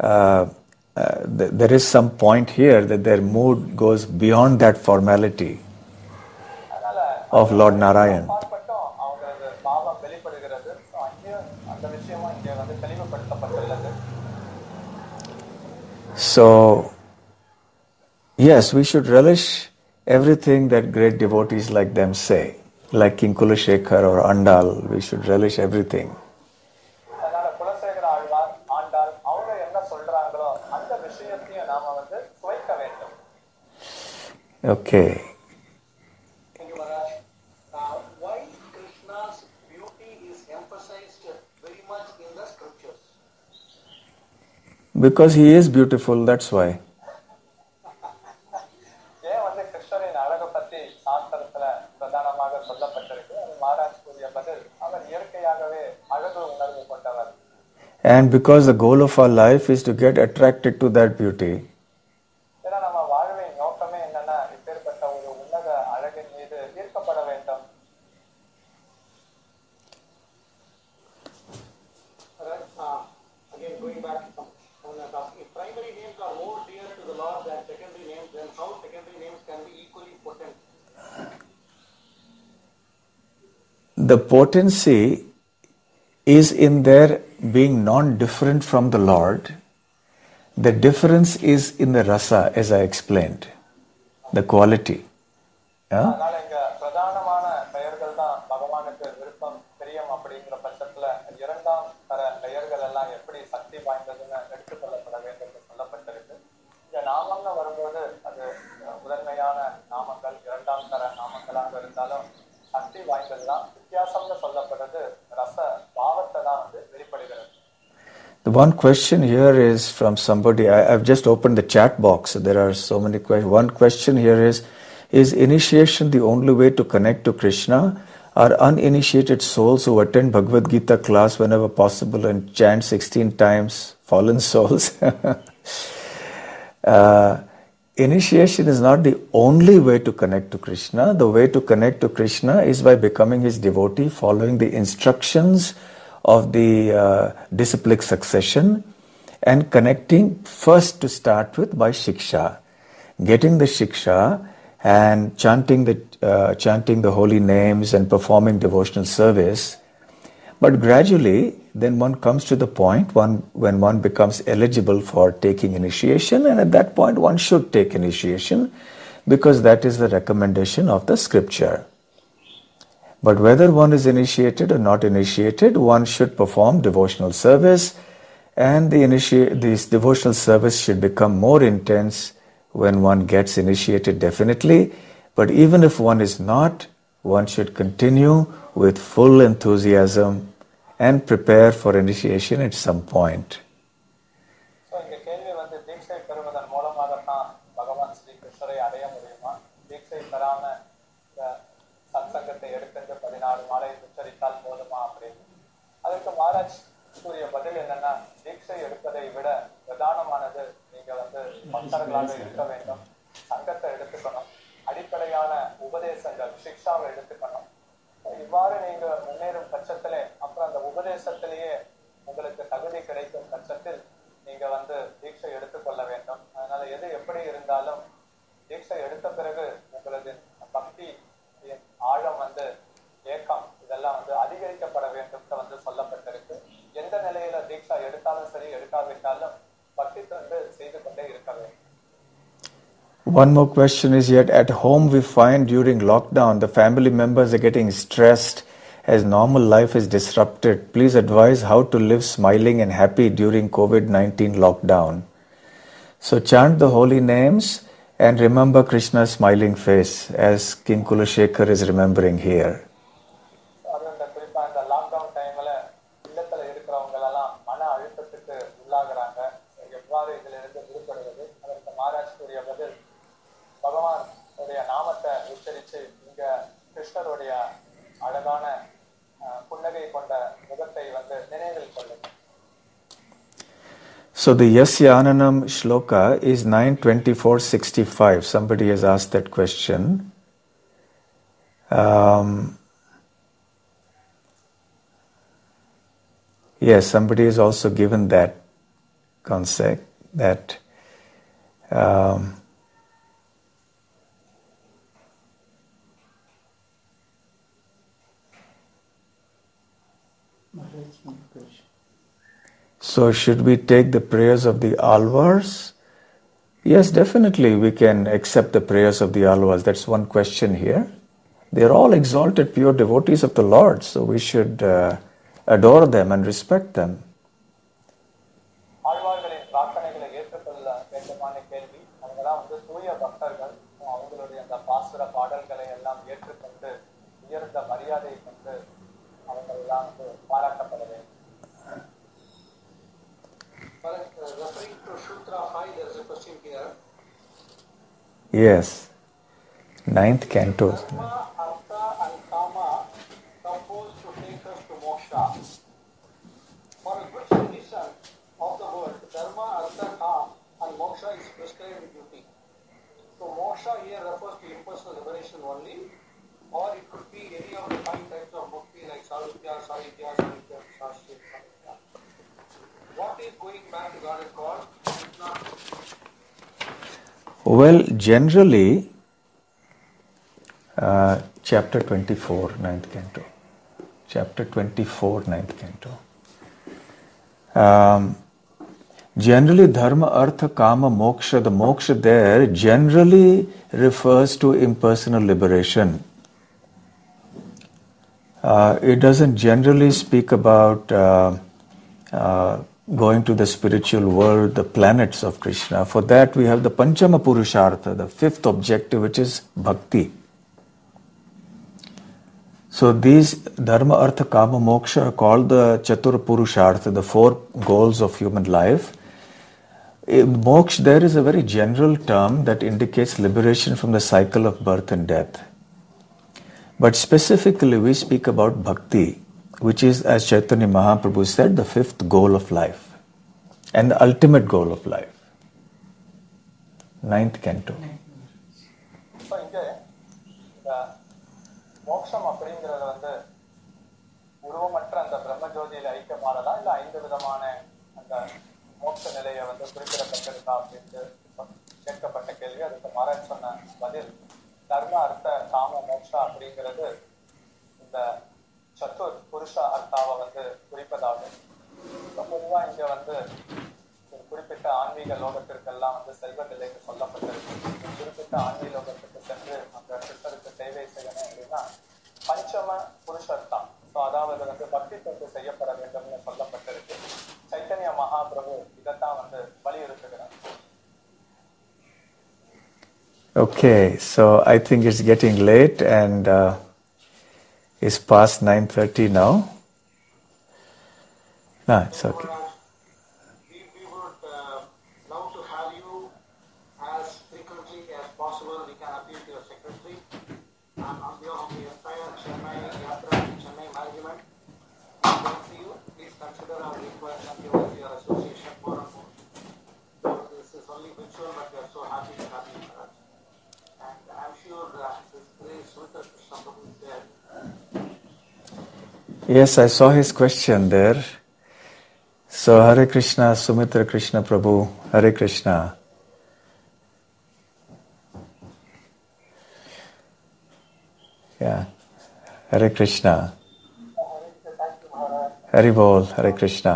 is some point here that their mood goes beyond that formality அதனால of Lord Narayan. அப்பாற்பட்டும் அவங்களது பாவம் வெளிப்படுகிறது. அங்கேயும் அந்த விஷயமும் இங்கே வந்து தெளிவுபடுத்தப்பட்டுள்ளது. So yes, we should relish everything that great devotees like them say, like King Kulasekara or Andal. We should relish everything. அதனால குலசேகர ஆழ்வார், ஆண்டாள் அவங்க என்ன சொல்றாங்களோ அந்த விஷயத்தையும் நாம வந்து சுவைக்க வேண்டும். Okay. Thank you, Maharaj. Why Krishna's beauty is emphasized very much in the scriptures? Because he is beautiful, that's why. ஏன் வந்து கிருஷ்ணரின் அழகை பத்தி சாஸ்திரத்துல பிரதானமாக சொல்லப்பட்டிருக்கு? அது மகாராஜ் கூறிய பதில், அவர் இயற்கையாகவே அழகு உணர்வு கொண்டவர். And because the goal of our life is to get attracted to that beauty. ஏன்னா நம்ம வாழ்வின் நோக்கமே என்னன்னா இப்பேற்பட்ட ஒரு உன்னத அழகின் மீது ஈர்க்கப்பட வேண்டும். Again, going back to if primary names are more dear to the Lord than secondary names, then how secondary names can be equally potent? The potency is in their being non-different from the Lord. The difference is in the rasa, as I explained, the quality. Yeah? அதனால இங்க பிரதானமான பெயர்கள் தான் பகவானுக்கு விருப்பம் பிரியம் அப்படிங்கிற பட்சத்துல இரண்டாம் தர பெயர்கள் எல்லாம் எப்படி சக்தி வாய்ந்ததுன்னு எடுத்துக்கொள்ளப்பட வேண்டும் என்று சொல்லப்பட்டிருக்கு. இங்க நாமம்னு வரும்போது அது முதன்மையான நாமங்கள் இரண்டாம் தர நாமங்களாக இருந்தாலும் சக்தி வாய்ந்ததுதான். வித்தியாசம்னு சொல்லப்படுறது ரச பாவத்தை தான் வந்து வெளிப்படுகிறது. The one question here is from somebody. I've just opened the chat box. There are so many questions. One question here is initiation the only way to connect to Krishna? Are uninitiated souls who attend Bhagavad Gita class whenever possible and chant 16 times fallen souls? Initiation is not the only way to connect to Krishna. The way to connect to Krishna is by becoming his devotee, following the instructions of the disciplic succession, and connecting first to start with by shiksha. Getting the shiksha and chanting the holy names and performing devotional service. But gradually, then one comes to the point when one becomes eligible for taking initiation, and at that point one should take initiation because that is the recommendation of the scripture. But whether one is initiated or not initiated, one should perform devotional service, and this devotional service should become more intense when one gets initiated, definitely. But even if one is not, one should continue with full enthusiasm and prepare for initiation at some point. So இந்த கேள்வி வந்து தீட்சை பெறுவதன் மூலமாகத்தான் பகவான் ஸ்ரீ கிருஷ்ணரை அடைய முடியுமா? தீட்சை பெறாம சத்சங்கத்தை எடுக்கிறது 14 மாலை உச்சரித்தால் போதுமா அப்படின்னு. அதற்கு மகாராஜ் கூறிய பதில் என்னன்னா, தீட்சை எடுப்பதை விட பிரதானமானது நீங்க வந்து பக்தர்களாக இருக்க வேண்டும், சங்கத்தை எடுத்துக்கணும், அடிப்படையான உபதேசங்கள் சிக்ஷாவை எடுத்துக்கணும். இவ்வாறு நீங்க முன்னேறும் பட்சத்திலே அப்புறம் அந்த உபதேசத்திலேயே உங்களுக்கு தகுதி கிடைக்கும் பட்சத்தில் நீங்க வந்து தீட்சை எடுத்துக்கொள்ள வேண்டும். அதனால எது எப்படி இருந்தாலும் தீட்சை எடுத்த பிறகு உங்களது பக்தி ஆழம் வந்து ஏக்கம் இதெல்லாம் வந்து அதிகரிக்கப்பட வேண்டும் வந்து சொல்லப்பட்டிருக்கு. எந்த நிலையில தீட்சா எடுத்தாலும் சரி எடுக்காவிட்டாலும் பக்தி தொண்டு செய்து கொண்டே இருக்க வேண்டும். One more question is, yet at home we find during lockdown the family members are getting stressed as normal life is disrupted. Please advise how to live smiling and happy during COVID-19 lockdown. So chant the holy names and remember Krishna's smiling face as King Kulashekar is remembering here. குறிப்பா இந்த lockdown டைம்ல இல்லத்துல இருக்கிறவங்க எல்லாம் மன அழுத்தத்துக்கு உள்ளாகிறாங்க. எவ்வாறு இதுல இருந்து விடுபடுவது? அதற்கு மகாராஜ் கூறிய பதில், பகவான் உடைய நாமத்தை உச்சரிச்சு இங்க கிருஷ்ணருடைய அழகான புன்னகை கொண்ட முகத்தை வந்து நினைவில் கொள்ளுங்க. So the Yasyananam shloka is 9:24:65. Somebody has asked that question. Yes, somebody has also given that concept that so should we take the prayers of the Alvars? Yes, definitely we can accept the prayers of the Alvars. That's one question here. They are all exalted pure devotees of the Lord, so we should adore them and respect them. ஆழ்வார்களின் பிரார்த்தனைகளை ஏற்றுக்கொள்ள வேண்டுமான கேள்வி. அவங்கெல்லாம் வந்து தூய பக்தர்கள். அவங்களுடைய அந்த பாசுர பாடல்களை எல்லாம் ஏற்றுக்கொண்டு உயர்ந்த மரியாதை கொண்டு அவங்களெல்லாம் வந்து பாராட்டப்பட வேண்டும். Referring Yes. 9th canto. Dharma, Artha and Kama compose to take us to moksha. For a good citizen of the world, Dharma, Artha, Kama and moksha is prescribed duty. So moksha here refers to impersonal liberation only, or it could be any of the 5 types of bhakti like Sarupya, Saritya, Saritya, Shastri, Saritya. What is going back to God is called? Well, generally, chapter 24, 9th canto. Chapter 24, 9th canto. Generally, dharma, artha, kama, moksha, the moksha there generally refers to impersonal liberation. It doesn't generally speak about going to the spiritual world, the planets of Krishna. For that we have the Panchama Purushartha, the 5th objective, which is bhakti. So these dharma, artha, kama, moksha are called the Chatur Purushartha, the 4 goals of human life. Moksha there is a very general term that indicates liberation from the cycle of birth and death. But specifically we speak about bhakti, which is, as Chaitanya Mahaprabhu said, the 5th goal of life and the ultimate goal of life. 9th canto. So இங்கே இந்த மோட்சம் அப்படிங்கிறது வந்து உருவமற்ற அந்த பிரம்மஜோதியில ஐக்கியமானதா இல்லை 5 விதமான அந்த மோட்ச நிலையை வந்து குறிப்பிடப்பட்டிருக்கா அப்படின்ட்டு கேட்கப்பட்ட கேள்வி. அதுக்கு மகாராஜ் சொன்ன பதில், தர்ம அர்த்த காம மோட்சா அப்படிங்கிறது இந்த சத்துர் புருஷ அர்த்தாவை வந்து குறிப்பதாகும். பொதுவா இங்க வந்து ஒரு குறிப்பிட்ட ஆன்மீக லோகத்திற்கெல்லாம் வந்து செல்வ நிலைக்கு சொல்லப்பட்டிருக்கு. குறிப்பிட்ட ஆன்மீக லோகத்துக்கு சென்று அந்த கிருஷ்ணருக்கு சேவை செய்யணும் அப்படின்னா பஞ்சம புருஷர்த்தம், ஸோ அதாவது வந்து பக்தி தொண்டு செய்யப்பட வேண்டும்னு சொல்லப்பட்டிருக்கு. சைத்தன்ய மகாபிரபு இதைத்தான் வந்து வலியுறுத்துகிறார். Okay, so I think it's getting late and it's past 9:30 now. No, it's okay. We would love to have you as frequently as possible. We can appeal to your secretary. And on behalf of the entire Chennai Yatra and Chennai management, we thank you. Please consider our request and give us your association more and more. So this is only virtual, but we are so happy to have you with us. And I'm sure this grace with us Krishna Prabhu is there. Yes, I saw his question there. So Hare Krishna, Sumitra Krishna Prabhu, Hare Krishna. Yeah, Hare Krishna. Hare Bol, Hare Krishna.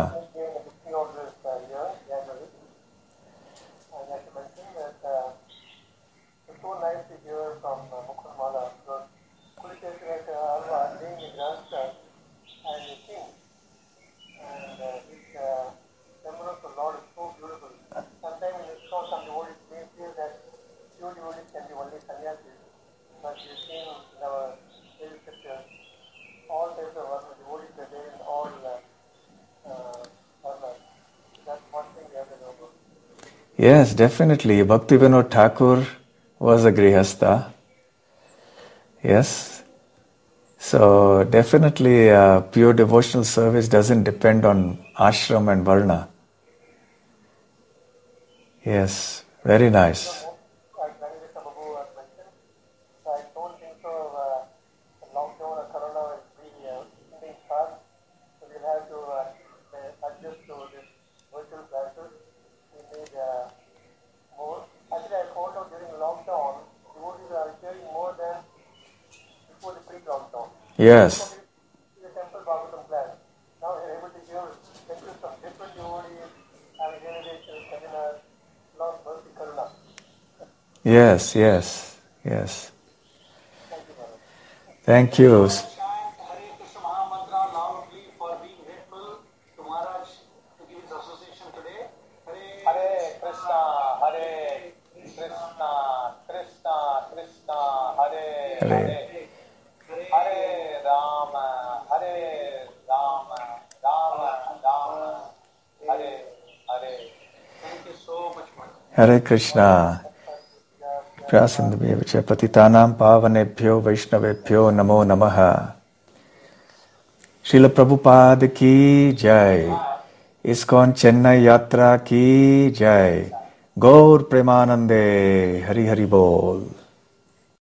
Yes, definitely. Bhaktivinoda Thakur was a Grihastha. Yes. So definitely pure devotional service doesn't depend on ashram and varna. Yes, very nice. Yes. Yes, yes, yes. Thank you. Hare Krishna Mahamantra loudly for being grateful to Maharaj to give his association today. Hare Krishna, Hare Krishna, Krishna Krishna, Hare Hare. Hare Rama, Hare Rama, Rama Rama, Hare Hare. Thank you so much, Maharaj. Hare Krishna. कृपासिन्धुभ्यः च पतितानां पावनेभ्यो वैष्णवेभ्यो नमो नमः। श्रील प्रभुपाद की जय। ISKCON Chennai यात्रा की जय। गौर प्रेमानंदे। हरि हरि बोल।